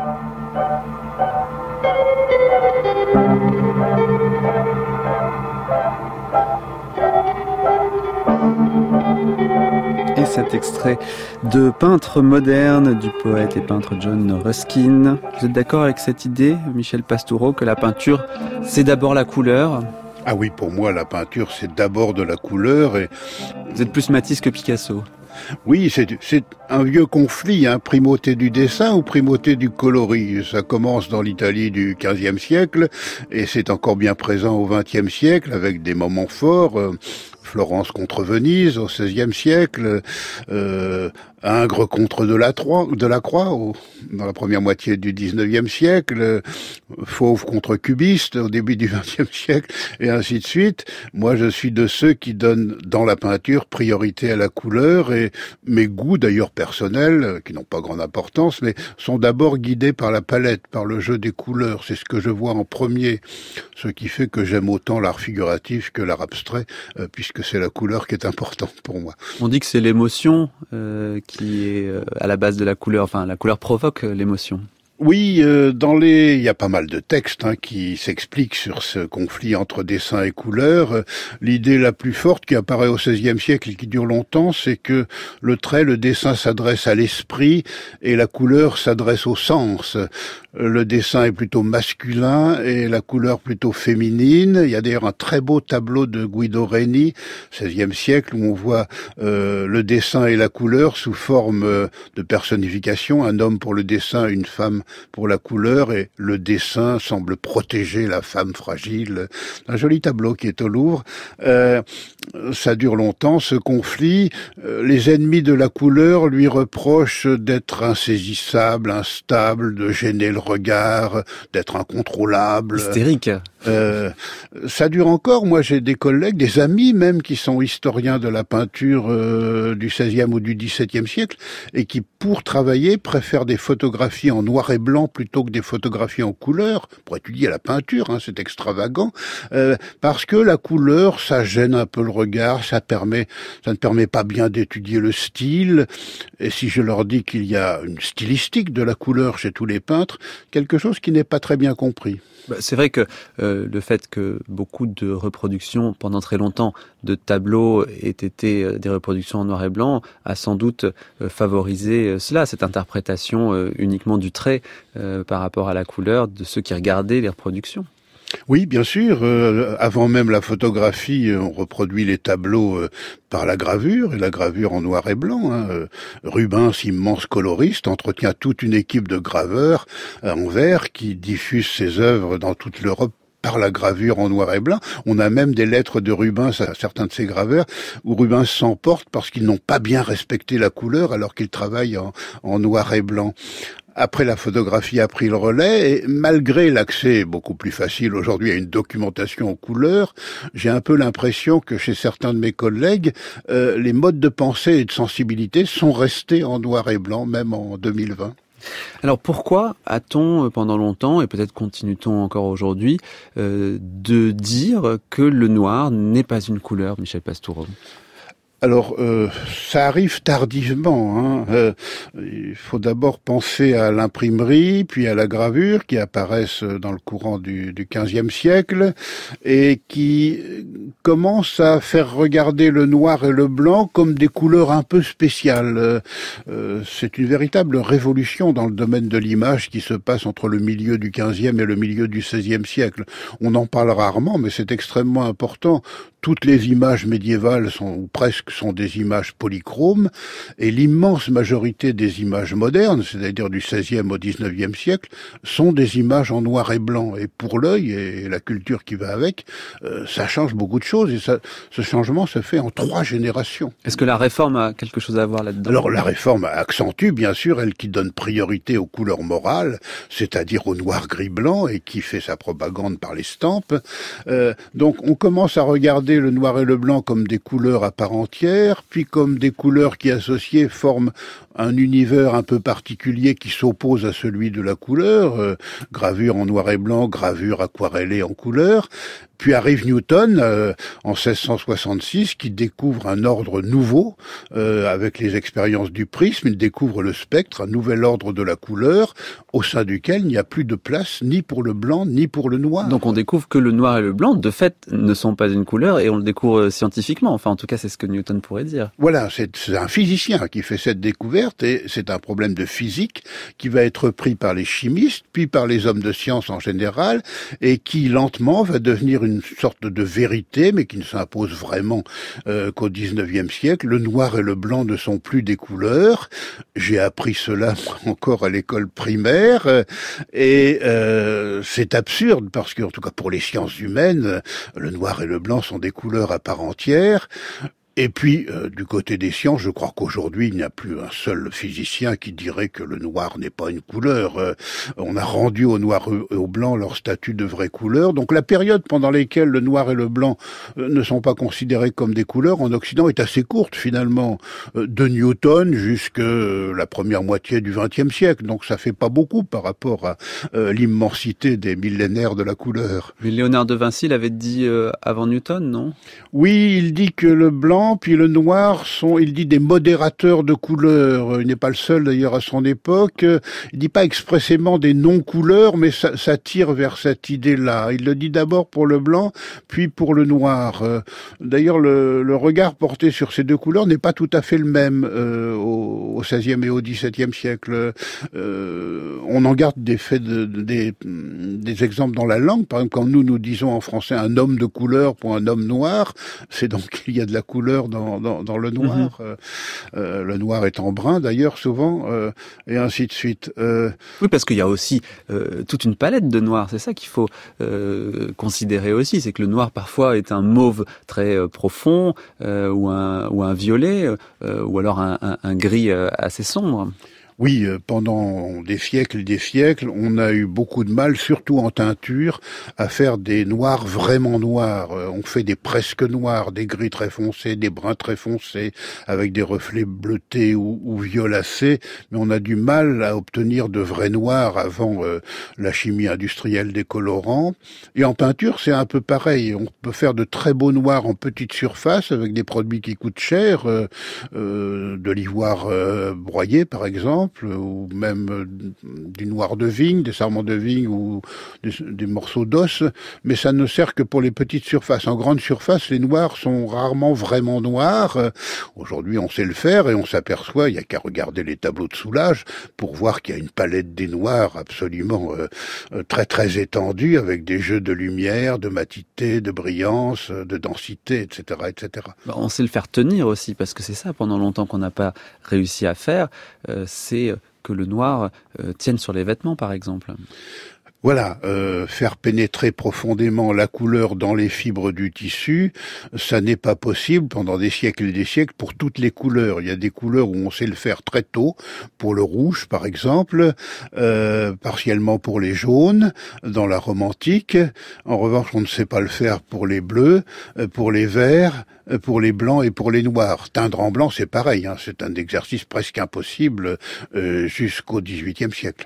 Et cet extrait de Peintre moderne du poète et peintre John Ruskin. Vous êtes d'accord avec cette idée, Michel Pastoureau, que la peinture, c'est d'abord la couleur ? Ah oui, pour moi, la peinture, c'est d'abord de la couleur. Et vous êtes plus Matisse que Picasso ? Oui, c'est, c'est un vieux conflit, hein, primauté du dessin ou primauté du coloris. Ça commence dans l'Italie du quinzième siècle et c'est encore bien présent au vingtième siècle avec des moments forts. Euh, Florence contre Venise au seizième siècle, euh, Ingres contre Delacroix, Delacroix au, dans la première moitié du dix-neuvième siècle, Fauve contre Cubiste au début du vingtième siècle, et ainsi de suite. Moi, je suis de ceux qui donnent dans la peinture priorité à la couleur, et mes goûts, d'ailleurs personnels, qui n'ont pas grande importance, mais sont d'abord guidés par la palette, par le jeu des couleurs. C'est ce que je vois en premier, ce qui fait que j'aime autant l'art figuratif que l'art abstrait, euh, puisque c'est la couleur qui est importante pour moi. On dit que c'est l'émotion euh, qui est euh, à la base de la couleur. Enfin, la couleur provoque euh, l'émotion. Oui, euh, dans les, il y a pas mal de textes hein, qui s'expliquent sur ce conflit entre dessin et couleur. L'idée la plus forte qui apparaît au seizième siècle et qui dure longtemps, c'est que le trait, le dessin s'adresse à l'esprit et la couleur s'adresse au sens. Le dessin est plutôt masculin et la couleur plutôt féminine. Il y a d'ailleurs un très beau tableau de Guido Reni, seizième siècle, où on voit euh, le dessin et la couleur sous forme euh, de personnification, un homme pour le dessin, une femme pour la couleur, et le dessin semble protéger la femme fragile. Un joli tableau qui est au Louvre. Euh, ça dure longtemps, ce conflit. Euh, les ennemis de la couleur lui reprochent d'être insaisissable, instable, de gêner le regard, d'être incontrôlable. Hystérique. Euh, ça dure encore. Moi, j'ai des collègues, des amis même, qui sont historiens de la peinture euh, du seizième ou du dix-septième siècle, et qui, pour travailler, préfèrent des photographies en noir et blanc plutôt que des photographies en couleur, pour étudier la peinture, hein, c'est extravagant, euh, parce que la couleur, ça gêne un peu le regard, ça permet, ça ne permet pas bien d'étudier le style, et si je leur dis qu'il y a une stylistique de la couleur chez tous les peintres, quelque chose qui n'est pas très bien compris. Bah, c'est vrai que euh, le fait que beaucoup de reproductions, pendant très longtemps, de tableaux aient été euh, des reproductions en noir et blanc, a sans doute euh, favorisé euh, cela, cette interprétation euh, uniquement du trait euh, par rapport à la couleur de ceux qui regardaient les reproductions. Oui, bien sûr. Euh, avant même la photographie, on reproduit les tableaux euh, par la gravure, et la gravure en noir et blanc. Hein. Rubens, immense coloriste, entretient toute une équipe de graveurs euh, en verre qui diffusent ses œuvres dans toute l'Europe par la gravure en noir et blanc. On a même des lettres de Rubens à certains de ses graveurs où Rubens s'emporte parce qu'ils n'ont pas bien respecté la couleur alors qu'ils travaillent en, en noir et blanc. Après, la photographie a pris le relais, et malgré l'accès beaucoup plus facile aujourd'hui à une documentation en couleur, j'ai un peu l'impression que chez certains de mes collègues, euh, les modes de pensée et de sensibilité sont restés en noir et blanc, même en deux mille vingt. Alors pourquoi a-t-on pendant longtemps, et peut-être continue-t-on encore aujourd'hui, euh, de dire que le noir n'est pas une couleur, Michel Pastoureau ? Alors, euh, ça arrive tardivement. Hein. Euh, il faut d'abord penser à l'imprimerie, puis à la gravure, qui apparaissent dans le courant du, du quinzième siècle, et qui commencent à faire regarder le noir et le blanc comme des couleurs un peu spéciales. Euh, c'est une véritable révolution dans le domaine de l'image qui se passe entre le milieu du quinzième et le milieu du seizième siècle. On en parle rarement, mais c'est extrêmement important. Toutes les images médiévales sont, ou presque, sont des images polychromes, et l'immense majorité des images modernes, c'est-à-dire du seizième au dix-neuvième siècle, sont des images en noir et blanc. Et pour l'œil et la culture qui va avec, euh, ça change beaucoup de choses, et ça, ce changement se fait en trois générations. Est-ce que la réforme a quelque chose à voir là-dedans ? Alors la réforme accentue, bien sûr, elle qui donne priorité aux couleurs morales, c'est-à-dire au noir, gris, blanc, et qui fait sa propagande par l'estampe. Euh, donc on commence à regarder le noir et le blanc comme des couleurs à part entière, puis comme des couleurs qui associées forment un univers un peu particulier qui s'oppose à celui de la couleur, euh, gravure en noir et blanc, gravure aquarellée en couleur. Puis arrive Newton euh, en seize cent soixante-six qui découvre un ordre nouveau euh, avec les expériences du prisme. Il découvre le spectre, un nouvel ordre de la couleur au sein duquel il n'y a plus de place ni pour le blanc ni pour le noir. Donc on découvre que le noir et le blanc, de fait, ne sont pas une couleur, et on le découvre scientifiquement. Enfin, en tout cas, c'est ce que Newton pourrait dire. Voilà, c'est, c'est un physicien qui fait cette découverte, et c'est un problème de physique qui va être pris par les chimistes, puis par les hommes de science en général, et qui lentement va devenir une sorte de vérité, mais qui ne s'impose vraiment euh, qu'au dix-neuvième siècle. Le noir et le blanc ne sont plus des couleurs. J'ai appris cela encore à l'école primaire, et euh, c'est absurde, parce que, en tout cas pour les sciences humaines, le noir et le blanc sont des couleurs à part entière. Et puis, euh, du côté des sciences, je crois qu'aujourd'hui, il n'y a plus un seul physicien qui dirait que le noir n'est pas une couleur. Euh, on a rendu au noir et au blanc leur statut de vraie couleur. Donc la période pendant laquelle le noir et le blanc euh, ne sont pas considérés comme des couleurs en Occident est assez courte, finalement, euh, de Newton jusqu'à euh, la première moitié du vingtième siècle. Donc ça fait pas beaucoup par rapport à euh, l'immensité des millénaires de la couleur. Mais Léonard de Vinci l'avait dit euh, avant Newton, non ? Oui, il dit que le blanc puis le noir sont, il dit, des modérateurs de couleurs. Il n'est pas le seul d'ailleurs à son époque. Il dit pas expressément des non-couleurs, mais ça, ça tire vers cette idée-là. Il le dit d'abord pour le blanc, puis pour le noir. D'ailleurs, le, le regard porté sur ces deux couleurs n'est pas tout à fait le même euh, au, au seizième et au dix-septième siècle. Euh, on en garde des faits, de, de, des, des exemples dans la langue. Par exemple, quand nous nous disons en français un homme de couleur pour un homme noir, c'est donc qu'il y a de la couleur Dans, dans, dans le noir, mmh. euh, euh, le noir est en brun d'ailleurs souvent, euh, et ainsi de suite. Euh... Oui, parce qu'il y a aussi euh, toute une palette de noirs, c'est ça qu'il faut euh, considérer aussi, c'est que le noir parfois est un mauve très euh, profond, euh, ou, un, ou un violet, euh, ou alors un, un, un gris euh, assez sombre. Oui, pendant des siècles et des siècles, on a eu beaucoup de mal, surtout en teinture, à faire des noirs vraiment noirs. On fait des presque noirs, des gris très foncés, des bruns très foncés, avec des reflets bleutés ou, ou violacés, mais on a du mal à obtenir de vrais noirs avant euh, la chimie industrielle des colorants. Et en peinture, c'est un peu pareil. On peut faire de très beaux noirs en petite surface, avec des produits qui coûtent cher, euh, euh, de l'ivoire euh, broyé, par exemple, ou même du noir de vigne, des sarments de vigne ou des, des morceaux d'os, mais ça ne sert que pour les petites surfaces. En grande surface, les noirs sont rarement vraiment noirs. Aujourd'hui, on sait le faire et on s'aperçoit, il n'y a qu'à regarder les tableaux de soulage pour voir qu'il y a une palette des noirs absolument euh, très très étendue, avec des jeux de lumière, de matité, de brillance, de densité, et cetera, et cetera. On sait le faire tenir aussi, parce que c'est ça pendant longtemps qu'on n'a pas réussi à faire, euh, c'est que le noir euh, tienne sur les vêtements, par exemple. Voilà, euh, faire pénétrer profondément la couleur dans les fibres du tissu, ça n'est pas possible pendant des siècles et des siècles pour toutes les couleurs. Il y a des couleurs où on sait le faire très tôt, pour le rouge par exemple, euh, partiellement pour les jaunes, dans la Rome antique. En revanche, on ne sait pas le faire pour les bleus, pour les verts, pour les blancs et pour les noirs. Teindre en blanc, c'est pareil, hein, c'est un exercice presque impossible euh, jusqu'au dix-huitième siècle.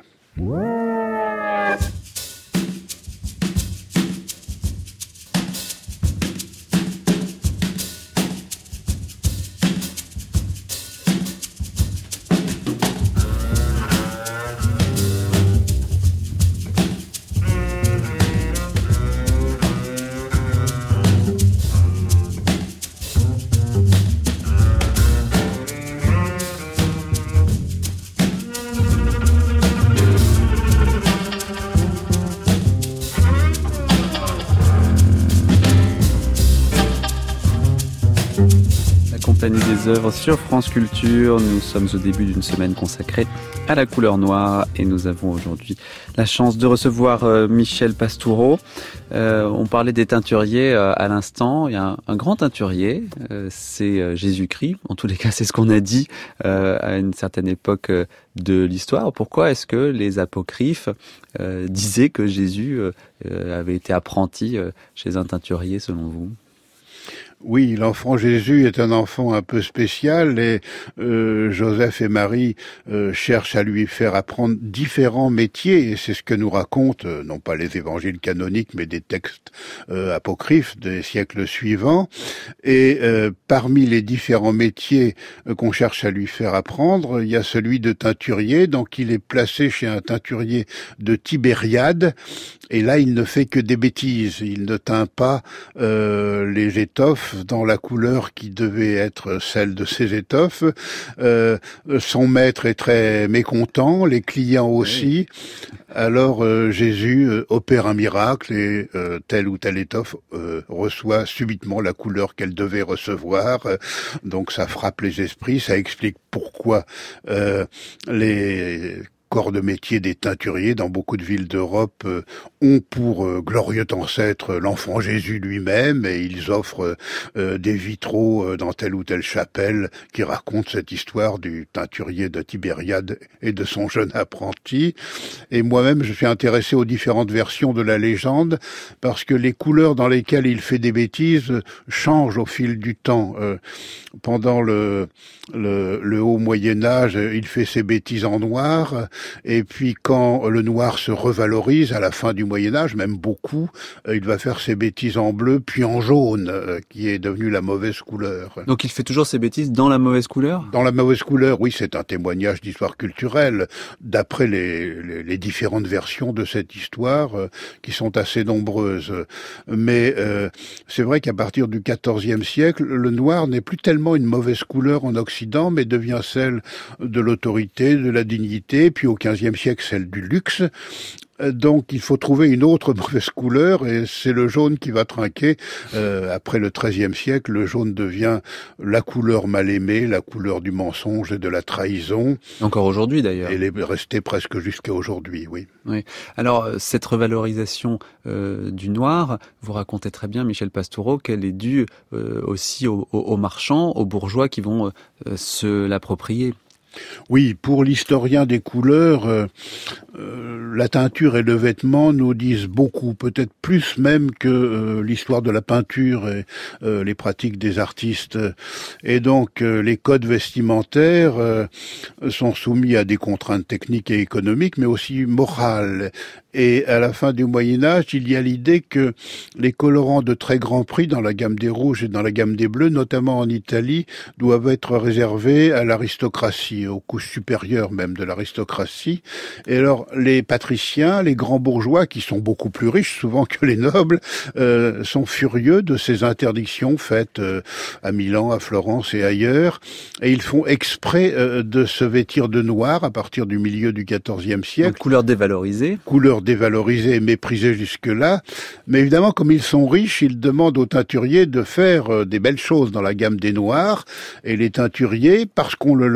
Compagnie des œuvres sur France Culture. Nous sommes au début d'une semaine consacrée à la couleur noire et nous avons aujourd'hui la chance de recevoir euh, Michel Pastoureau. Euh, on parlait des teinturiers euh, à l'instant. Il y a un, un grand teinturier, euh, c'est euh, Jésus-Christ. En tous les cas, c'est ce qu'on a dit euh, à une certaine époque euh, de l'histoire. Pourquoi est-ce que les apocryphes euh, disaient que Jésus euh, avait été apprenti euh, chez un teinturier, selon vous ? Oui, l'enfant Jésus est un enfant un peu spécial et euh, Joseph et Marie euh, cherchent à lui faire apprendre différents métiers et c'est ce que nous racontent, euh, non pas les évangiles canoniques, mais des textes euh, apocryphes des siècles suivants. Et euh, parmi les différents métiers euh, qu'on cherche à lui faire apprendre, il y a celui de teinturier, donc il est placé chez un teinturier de Tibériade. Et là, il ne fait que des bêtises. Il ne teint pas euh, les étoffes dans la couleur qui devait être celle de ces étoffes. Euh, son maître est très mécontent, les clients aussi. Alors euh, Jésus euh, opère un miracle et euh, telle ou telle étoffe euh, reçoit subitement la couleur qu'elle devait recevoir. Donc ça frappe les esprits, ça explique pourquoi euh, les corps de métier des teinturiers dans beaucoup de villes d'Europe euh, ont pour euh, glorieux ancêtre l'enfant Jésus lui-même et ils offrent euh, des vitraux euh, dans telle ou telle chapelle qui racontent cette histoire du teinturier de Tibériade et de son jeune apprenti. Et moi-même, je suis intéressé aux différentes versions de la légende parce que les couleurs dans lesquelles il fait des bêtises changent au fil du temps. Euh, pendant le, le, le haut Moyen-Âge, il fait ses bêtises en noir. Et puis quand le noir se revalorise à la fin du Moyen-Âge, même beaucoup, il va faire ses bêtises en bleu, puis en jaune, qui est devenue la mauvaise couleur. Donc il fait toujours ses bêtises dans la mauvaise couleur ? Dans la mauvaise couleur, oui, c'est un témoignage d'histoire culturelle, d'après les, les, les différentes versions de cette histoire, euh, qui sont assez nombreuses. Mais euh, c'est vrai qu'à partir du quatorzième siècle, le noir n'est plus tellement une mauvaise couleur en Occident, mais devient celle de l'autorité, de la dignité, puis au quinzième siècle, celle du luxe. Donc il faut trouver une autre mauvaise couleur et c'est le jaune qui va trinquer. Euh, après le treizième siècle, le jaune devient la couleur mal aimée, la couleur du mensonge et de la trahison. Encore aujourd'hui d'ailleurs. Elle est restée presque jusqu'à aujourd'hui, oui. Oui. Alors cette revalorisation euh, du noir, vous racontez très bien, Michel Pastoureau, qu'elle est due euh, aussi aux, aux marchands, aux bourgeois qui vont euh, se l'approprier. Oui, pour l'historien des couleurs, euh, euh, la teinture et le vêtement nous disent beaucoup, peut-être plus même que euh, l'histoire de la peinture et euh, les pratiques des artistes. Et donc, euh, les codes vestimentaires euh, sont soumis à des contraintes techniques et économiques, mais aussi morales. Et à la fin du Moyen-Âge, il y a l'idée que les colorants de très grand prix dans la gamme des rouges et dans la gamme des bleus, notamment en Italie, doivent être réservés à l'aristocratie, aux couches supérieures même de l'aristocratie. Et alors, les patriciens, les grands bourgeois, qui sont beaucoup plus riches souvent que les nobles, euh, sont furieux de ces interdictions faites euh, à Milan, à Florence et ailleurs. Et ils font exprès euh, de se vêtir de noir à partir du milieu du quatorzième siècle. Donc, couleur dévalorisée. Couleur dévalorisée et méprisée jusque-là. Mais évidemment, comme ils sont riches, ils demandent aux teinturiers de faire euh, des belles choses dans la gamme des noirs. Et les teinturiers, parce qu'on le leur demande,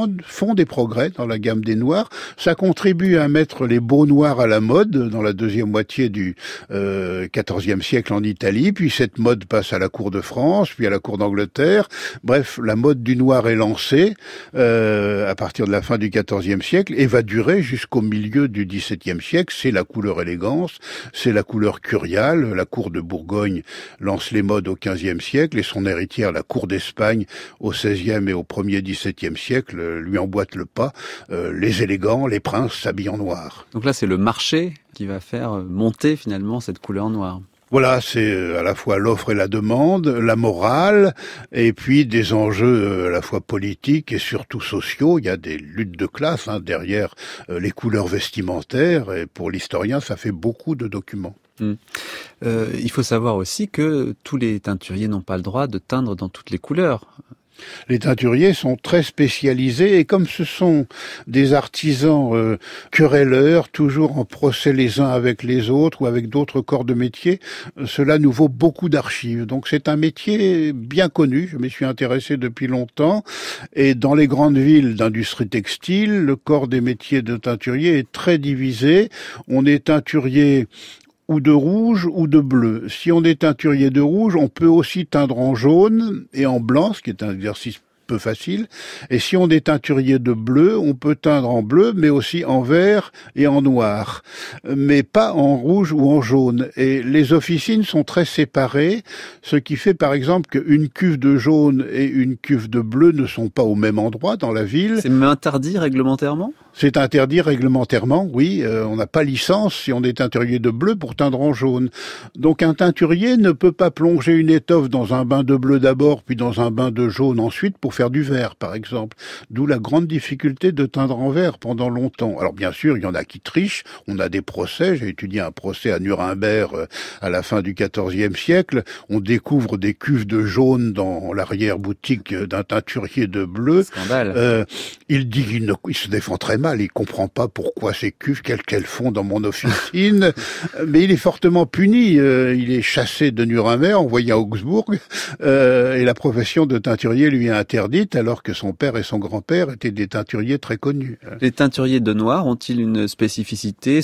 allemandes font des progrès dans la gamme des noirs. Ça contribue à mettre les beaux noirs à la mode dans la deuxième moitié du euh, quatorzième siècle en Italie, puis cette mode passe à la cour de France, puis à la cour d'Angleterre. Bref, la mode du noir est lancée euh, à partir de la fin du quatorzième siècle et va durer jusqu'au milieu du dix-septième siècle. C'est la couleur élégance, c'est la couleur curiale. La cour de Bourgogne lance les modes au quinzième siècle et son héritière, la cour d'Espagne, au seizième et au premier dix-septième siècle, lui emboîte le pas. Euh, les élégants, les princes s'habillent en noir. Donc là, c'est le marché qui va faire monter finalement cette couleur noire. Voilà, c'est à la fois l'offre et la demande, la morale, et puis des enjeux à la fois politiques et surtout sociaux. Il y a des luttes de classe hein, derrière les couleurs vestimentaires, et pour l'historien, ça fait beaucoup de documents. Mmh. Euh, il faut savoir aussi que tous les teinturiers n'ont pas le droit de teindre dans toutes les couleurs. Les teinturiers sont très spécialisés et comme ce sont des artisans euh, querelleurs, toujours en procès les uns avec les autres ou avec d'autres corps de métier, euh, cela nous vaut beaucoup d'archives. Donc c'est un métier bien connu, je m'y suis intéressé depuis longtemps et dans les grandes villes d'industrie textile, le corps des métiers de teinturier est très divisé. On est teinturier ou de rouge ou de bleu. Si on est teinturier de rouge, on peut aussi teindre en jaune et en blanc, ce qui est un exercice peu facile. Et si on est teinturier de bleu, on peut teindre en bleu, mais aussi en vert et en noir, mais pas en rouge ou en jaune. Et les officines sont très séparées, ce qui fait par exemple qu'une cuve de jaune et une cuve de bleu ne sont pas au même endroit dans la ville. C'est même interdit réglementairement ? C'est interdit réglementairement, oui. Euh, on n'a pas licence si on est teinturier de bleu pour teindre en jaune. Donc un teinturier ne peut pas plonger une étoffe dans un bain de bleu d'abord, puis dans un bain de jaune ensuite pour faire du vert, par exemple. D'où la grande difficulté de teindre en vert pendant longtemps. Alors bien sûr, il y en a qui trichent. On a des procès. J'ai étudié un procès à Nuremberg euh, à la fin du quatorzième siècle. On découvre des cuves de jaune dans l'arrière-boutique d'un teinturier de bleu. Scandale. Euh, il dit qu'il ne, il se défend très mal, il comprend pas pourquoi ces cuves, qu'elles qu'elles font dans mon officine, mais il est fortement puni, euh, il est chassé de Nuremberg, envoyé à Augsbourg, euh, et la profession de teinturier lui est interdite, alors que son père et son grand-père étaient des teinturiers très connus. Les teinturiers de noir ont-ils une spécificité ?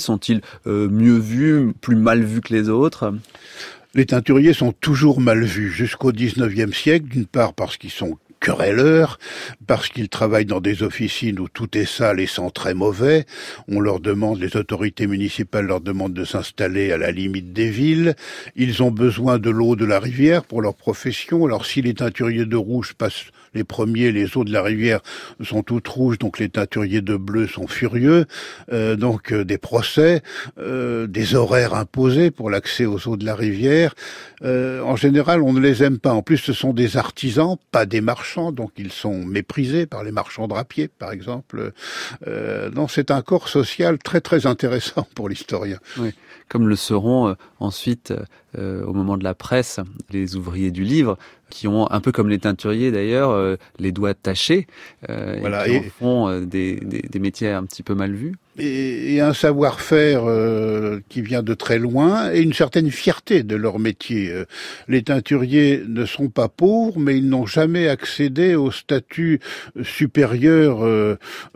Sont-ils euh, mieux vus, plus mal vus que les autres ? Les teinturiers sont toujours mal vus, jusqu'au dix-neuvième siècle, d'une part parce qu'ils sont querelleurs, parce qu'ils travaillent dans des officines où tout est sale et sent très mauvais. On leur demande, les autorités municipales leur demandent de s'installer à la limite des villes. Ils ont besoin de l'eau de la rivière pour leur profession. Alors si les teinturiers de rouge passent les premiers, les eaux de la rivière sont toutes rouges, donc les teinturiers de bleu sont furieux. Euh, donc euh, des procès, euh, des horaires imposés pour l'accès aux eaux de la rivière. Euh, en général, on ne les aime pas. En plus, ce sont des artisans, pas des marchands, donc ils sont méprisés par les marchands drapiers, par exemple. Euh, donc c'est un corps social très très intéressant pour l'historien. Oui, comme le seront euh, ensuite, euh, au moment de la presse, les ouvriers du livre, qui ont, un peu comme les teinturiers d'ailleurs, euh, les doigts tachés, euh, voilà, et qui et... font euh, des, des, des métiers un petit peu mal vus. Et, et un savoir-faire euh, qui vient de très loin et une certaine fierté de leur métier. Euh, les teinturiers ne sont pas pauvres, mais ils n'ont jamais accédé au statut supérieur, euh,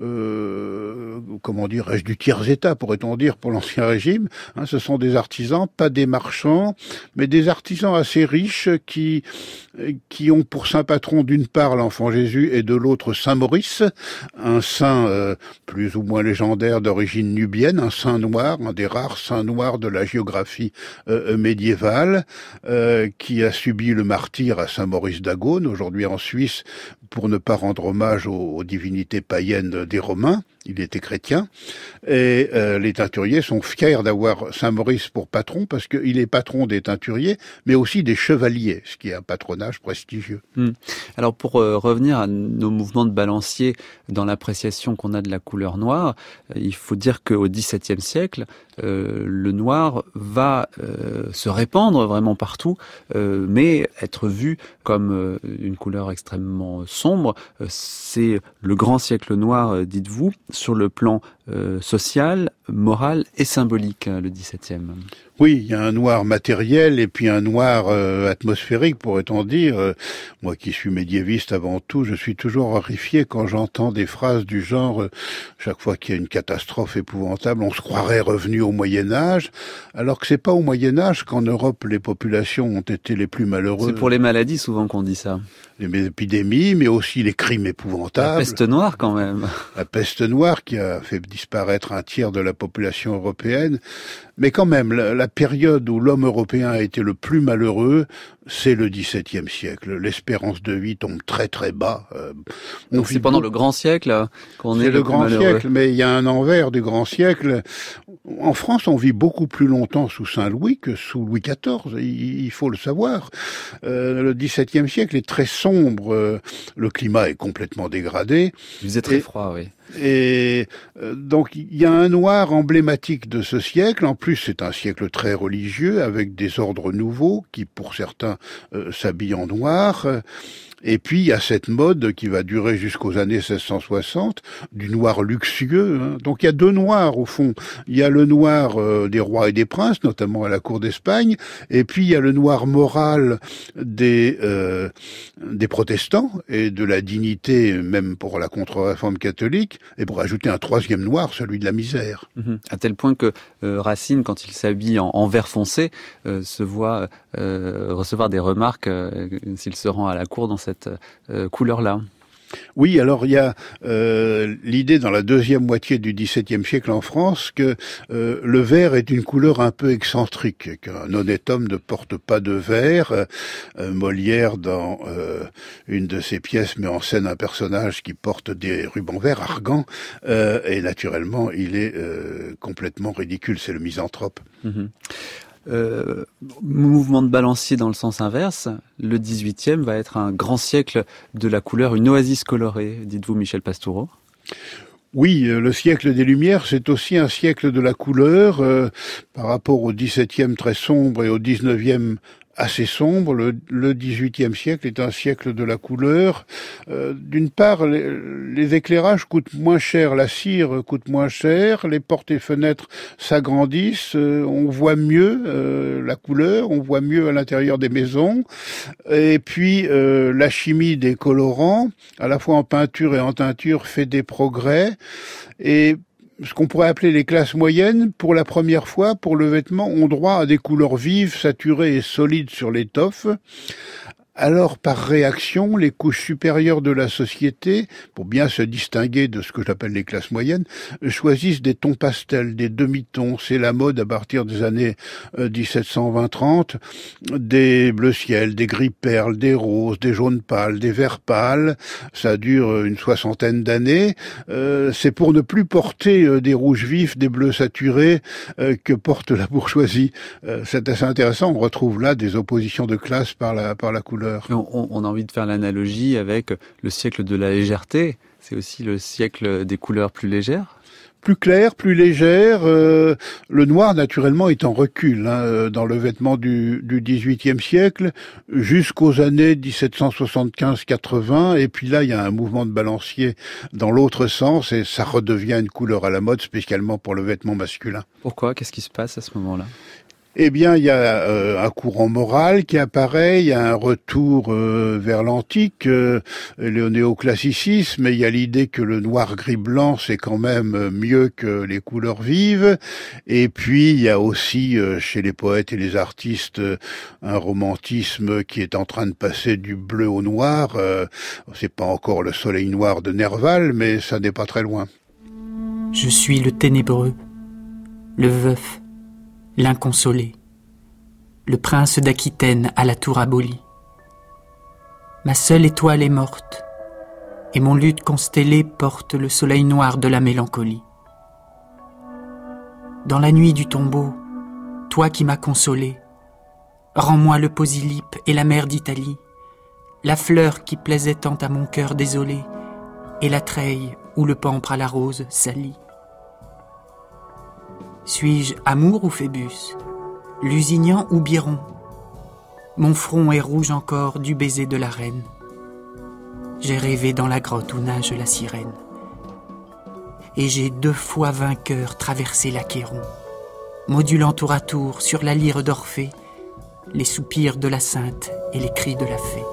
euh, comment dirais-je, du tiers-état, pourrait-on dire, pour l'Ancien Régime. Hein, ce sont des artisans, pas des marchands, mais des artisans assez riches qui qui ont pour saint patron d'une part l'enfant Jésus et de l'autre Saint Maurice, un saint euh, plus ou moins légendaire d'origine nubienne, un saint noir, un des rares saints noirs de la géographie euh, médiévale, euh, qui a subi le martyre à Saint Maurice d'Agone, aujourd'hui en Suisse, pour ne pas rendre hommage aux, aux divinités païennes des Romains. Il était chrétien, et euh, les teinturiers sont fiers d'avoir Saint Maurice pour patron, parce qu'il est patron des teinturiers, mais aussi des chevaliers, ce qui est un patronage prestigieux. Mmh. Alors pour euh, revenir à nos mouvements de balancier dans l'appréciation qu'on a de la couleur noire, euh, il faut dire qu'au dix-septième siècle, euh, le noir va euh, se répandre vraiment partout, euh, mais être vu comme euh, une couleur extrêmement sombre. Euh, c'est le grand siècle noir, euh, dites-vous, sur le plan euh, social, moral et symbolique, le dix-septième. Oui, il y a un noir matériel et puis un noir euh, atmosphérique, pourrait-on dire. Euh, moi qui suis médiéviste avant tout, je suis toujours horrifié quand j'entends des phrases du genre euh, chaque fois qu'il y a une catastrophe épouvantable, on se croirait revenu au Moyen-Âge, alors que c'est pas au Moyen-Âge qu'en Europe les populations ont été les plus malheureuses. C'est pour les maladies souvent qu'on dit ça. Les épidémies, mais aussi les crimes épouvantables. La peste noire quand même. La peste noire qui a fait disparaître un tiers de la population européenne. Mais quand même, la, la période où l'homme européen a été le plus malheureux, c'est le dix-septième siècle. L'espérance de vie tombe très très bas. Euh, Donc c'est pendant beaucoup... le grand siècle qu'on est, est le, le plus grand malheureux. Siècle, mais il y a un envers du grand siècle. En France, on vit beaucoup plus longtemps sous Saint-Louis que sous Louis quatorze, il, il faut le savoir. Euh, le dix-septième siècle est très sombre, euh, le climat est complètement dégradé. Il faisait très et... froid, oui. Et euh, donc il y a un noir emblématique de ce siècle. En plus, c'est un siècle très religieux avec des ordres nouveaux qui, pour certains, euh, s'habillent en noir. Et puis il y a cette mode qui va durer jusqu'aux années seize cent soixante, du noir luxueux. Hein. Donc il y a deux noirs au fond. Il y a le noir euh, des rois et des princes, notamment à la cour d'Espagne, et puis il y a le noir moral des euh, des protestants et de la dignité, même pour la contre-réforme catholique, et pour ajouter un troisième noir, celui de la misère. Mmh. À tel point que euh, Racine, quand il s'habille en, en vert foncé, euh, se voit euh, recevoir des remarques euh, s'il se rend à la cour dans cette cette euh, couleur-là. Oui, alors il y a euh, l'idée dans la deuxième moitié du dix-septième siècle en France que euh, le vert est une couleur un peu excentrique, qu'un honnête homme ne porte pas de vert. Euh, Molière, dans euh, une de ses pièces, met en scène un personnage qui porte des rubans verts, Argan, euh, et naturellement il est euh, complètement ridicule, c'est le misanthrope. Mmh. Euh, mouvement de balancier dans le sens inverse, le dix-huitième va être un grand siècle de la couleur, une oasis colorée, dites-vous Michel Pastoureau? Oui, le siècle des Lumières, c'est aussi un siècle de la couleur, euh, par rapport au dix-septième très sombre et au dix-neuvième assez sombre. Le, le dix-huitième siècle est un siècle de la couleur. Euh, d'une part, les, les éclairages coûtent moins cher, la cire coûte moins cher, les portes et fenêtres s'agrandissent, euh, on voit mieux euh, la couleur, on voit mieux à l'intérieur des maisons. Et puis, euh, la chimie des colorants, à la fois en peinture et en teinture, fait des progrès. Et ce qu'on pourrait appeler les classes moyennes, pour la première fois, pour le vêtement, ont droit à des couleurs vives, saturées et solides sur l'étoffe. Alors, par réaction, les couches supérieures de la société, pour bien se distinguer de ce que j'appelle les classes moyennes, choisissent des tons pastels, des demi-tons. C'est la mode à partir des années dix-sept cent vingt trente, des bleus ciel, des gris perles, des roses, des jaunes pâles, des verts pâles. Ça dure une soixantaine d'années. Euh, c'est pour ne plus porter euh, des rouges vifs, des bleus saturés euh, que porte la bourgeoisie. Euh, c'est assez intéressant. On retrouve là des oppositions de classe par la, par la couleur. On, on a envie de faire l'analogie avec le siècle de la légèreté. C'est aussi le siècle des couleurs plus légères. Plus clair, plus légère. Euh, le noir, naturellement, est en recul hein, dans le vêtement du, du dix-huitième siècle jusqu'aux années dix-sept cent soixante-quinze quatre-vingts. Et puis là, il y a un mouvement de balancier dans l'autre sens et ça redevient une couleur à la mode, spécialement pour le vêtement masculin. Pourquoi ? Qu'est-ce qui se passe à ce moment-là ? Eh bien, il y a euh, un courant moral qui apparaît, il y a un retour euh, vers l'antique, euh, le néoclassicisme, et il y a l'idée que le noir, gris, blanc, c'est quand même mieux que les couleurs vives. Et puis, il y a aussi, euh, chez les poètes et les artistes, euh, un romantisme qui est en train de passer du bleu au noir. Euh, c'est pas encore le soleil noir de Nerval, mais ça n'est pas très loin. Je suis le ténébreux, le veuf, l'inconsolé, le prince d'Aquitaine à la tour abolie. Ma seule étoile est morte, et mon luth constellé porte le soleil noir de la mélancolie. Dans la nuit du tombeau, toi qui m'as consolé, rends-moi le Posillipe et la mer d'Italie, la fleur qui plaisait tant à mon cœur désolé, et la treille où le pampre à la rose salit. Suis-je Amour ou Phébus, Lusignan ou Biron? Mon front est rouge encore du baiser de la reine. J'ai rêvé dans la grotte où nage la sirène. et j'ai deux fois vainqueur traversé l'Achéron, modulant tour à tour sur la lyre d'Orphée les soupirs de la sainte et les cris de la fée.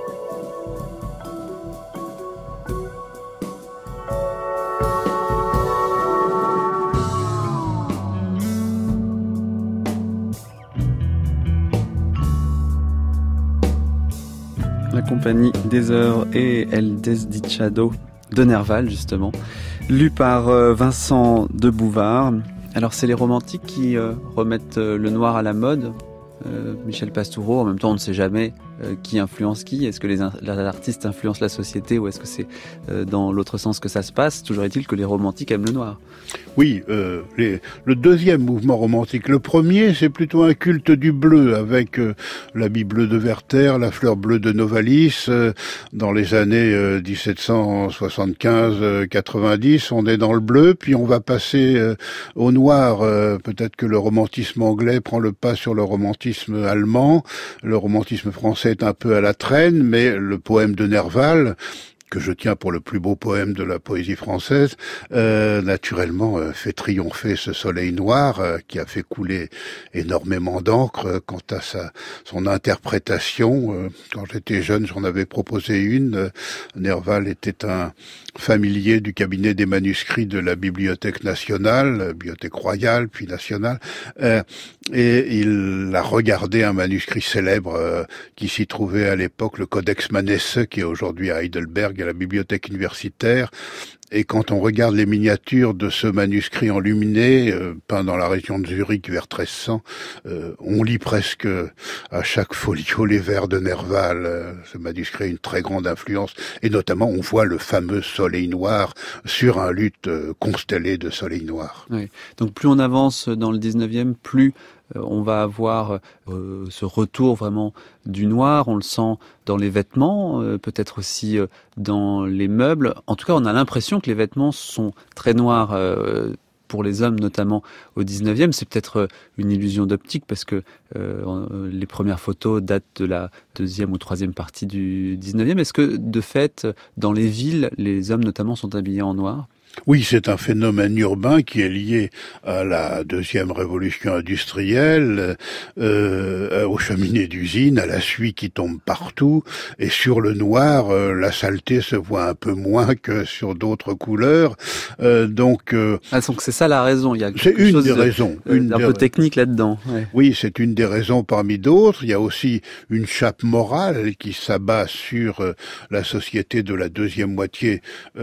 La compagnie des heures et El Desdichado de Nerval, justement, lu par Vincent de Bouvard. Alors, c'est les romantiques qui euh, remettent euh, le noir à la mode. Euh, Michel Pastoureau, en même temps, on ne sait jamais euh, qui influence qui. Est-ce que les, in- les artistes influencent la société ou est-ce que c'est euh, dans l'autre sens que ça se passe? Toujours est-il que les romantiques aiment le noir. Oui, euh, les, le deuxième mouvement romantique. Le premier, c'est plutôt un culte du bleu, avec euh, l'habit bleu de Werther, la fleur bleue de Novalis. Euh, dans les années euh, dix-sept cent soixante-quinze quatre-vingt-dix, on est dans le bleu, puis on va passer euh, au noir. Euh, peut-être que le romantisme anglais prend le pas sur le romantisme allemand. Le romantisme français est un peu à la traîne, mais le poème de Nerval, que je tiens pour le plus beau poème de la poésie française, euh, naturellement euh, fait triompher ce soleil noir euh, qui a fait couler énormément d'encre euh, quant à sa son interprétation. Euh, quand j'étais jeune, j'en avais proposé une. Euh, Nerval était un familier du cabinet des manuscrits de la Bibliothèque nationale, euh, Bibliothèque royale, puis nationale, euh, et il a regardé un manuscrit célèbre euh, qui s'y trouvait à l'époque, le Codex Manesse, qui est aujourd'hui à Heidelberg, à la bibliothèque universitaire. Et quand on regarde les miniatures de ce manuscrit enluminé, euh, peint dans la région de Zurich vers treize cents, euh, on lit presque à chaque folio les vers de Nerval. Euh, ce manuscrit a une très grande influence, et notamment on voit le fameux soleil noir sur un luth euh, constellé de soleil noir. Oui. Donc plus on avance dans le dix-neuvième, plus euh, on va avoir euh, ce retour vraiment du noir. On le sent dans les vêtements, euh, peut-être aussi euh, dans les meubles. En tout cas, on a l'impression que les vêtements sont très noirs euh, pour les hommes, notamment au dix-neuvième. C'est peut-être une illusion d'optique parce que euh, les premières photos datent de la deuxième ou troisième partie du dix-neuvième. Est-ce que, de fait, dans les villes, les hommes notamment sont habillés en noir ? Oui, c'est un phénomène urbain qui est lié à la deuxième révolution industrielle, euh, aux cheminées d'usine, à la suie qui tombe partout, et sur le noir, euh, la saleté se voit un peu moins que sur d'autres couleurs. Euh, donc, euh, ah, donc c'est ça la raison. Il y a c'est une des raisons, euh, une un des... peu technique là-dedans. Ouais. Oui, c'est une des raisons parmi d'autres. Il y a aussi une chape morale qui s'abat sur euh, la société de la deuxième moitié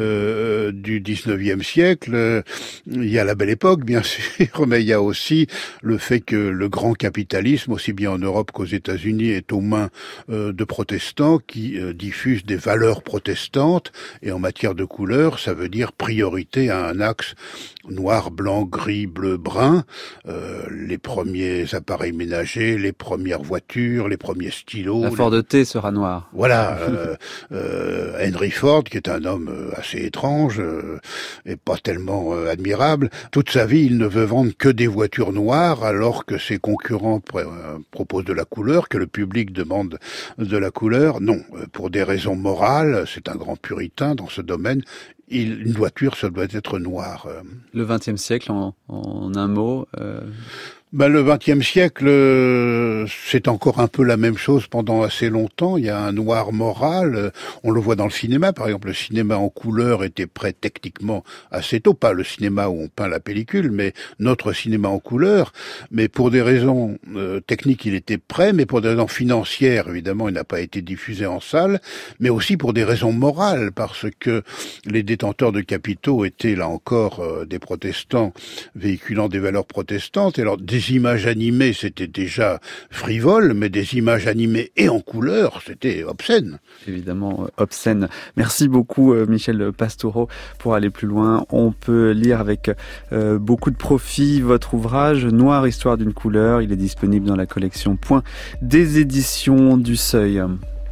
euh, du dix-neuvième siècle. Il y a la Belle Époque, bien sûr, mais il y a aussi le fait que le grand capitalisme, aussi bien en Europe qu'aux États-Unis, est aux mains euh, de protestants qui euh, diffusent des valeurs protestantes, et en matière de couleurs, ça veut dire priorité à un axe noir, blanc, gris, bleu, brun. Euh, les premiers appareils ménagers, les premières voitures, les premiers stylos. La Ford les... T sera noire. Voilà. euh, euh, Henry Ford, qui est un homme assez étrange, euh, et pas tellement euh, admirable. Toute sa vie, il ne veut vendre que des voitures noires, alors que ses concurrents pr- euh, proposent de la couleur, que le public demande de la couleur. Non, euh, pour des raisons morales, c'est un grand puritain dans ce domaine. Il, une voiture, ça doit être noir. Le vingtième siècle, en, en un mot... Euh... Ben, le vingtième siècle, euh, c'est encore un peu la même chose pendant assez longtemps. Il y a un noir moral. Euh, on le voit dans le cinéma, par exemple. Le cinéma en couleur était prêt techniquement assez tôt. Pas le cinéma où on peint la pellicule, mais notre cinéma en couleur. Mais pour des raisons euh, techniques, il était prêt. Mais pour des raisons financières, évidemment, il n'a pas été diffusé en salle. Mais aussi pour des raisons morales, parce que les détenteurs de capitaux étaient, là encore, euh, des protestants véhiculant des valeurs protestantes. Et alors, des images animées, c'était déjà frivole, mais des images animées et en couleur, c'était obscène. Évidemment, euh, obscène. Merci beaucoup, euh, Michel Pastoureau. Pour aller plus loin, on peut lire avec euh, beaucoup de profit votre ouvrage « Noir, histoire d'une couleur ». Il est disponible dans la collection Point des éditions du Seuil.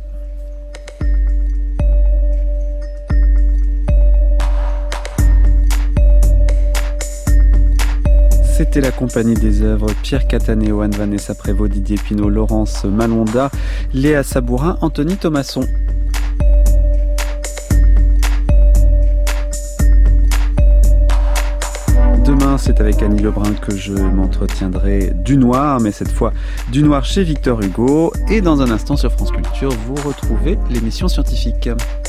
C'était la compagnie des œuvres Pierre Cataneo, Anne-Vanessa Prévost, Didier Pinault, Laurence Malonda, Léa Sabourin, Anthony Thomasson. c'est avec Annie Lebrun que je m'entretiendrai du noir, mais cette fois du noir chez Victor Hugo. Et dans un instant sur France Culture, vous retrouvez l'émission scientifique.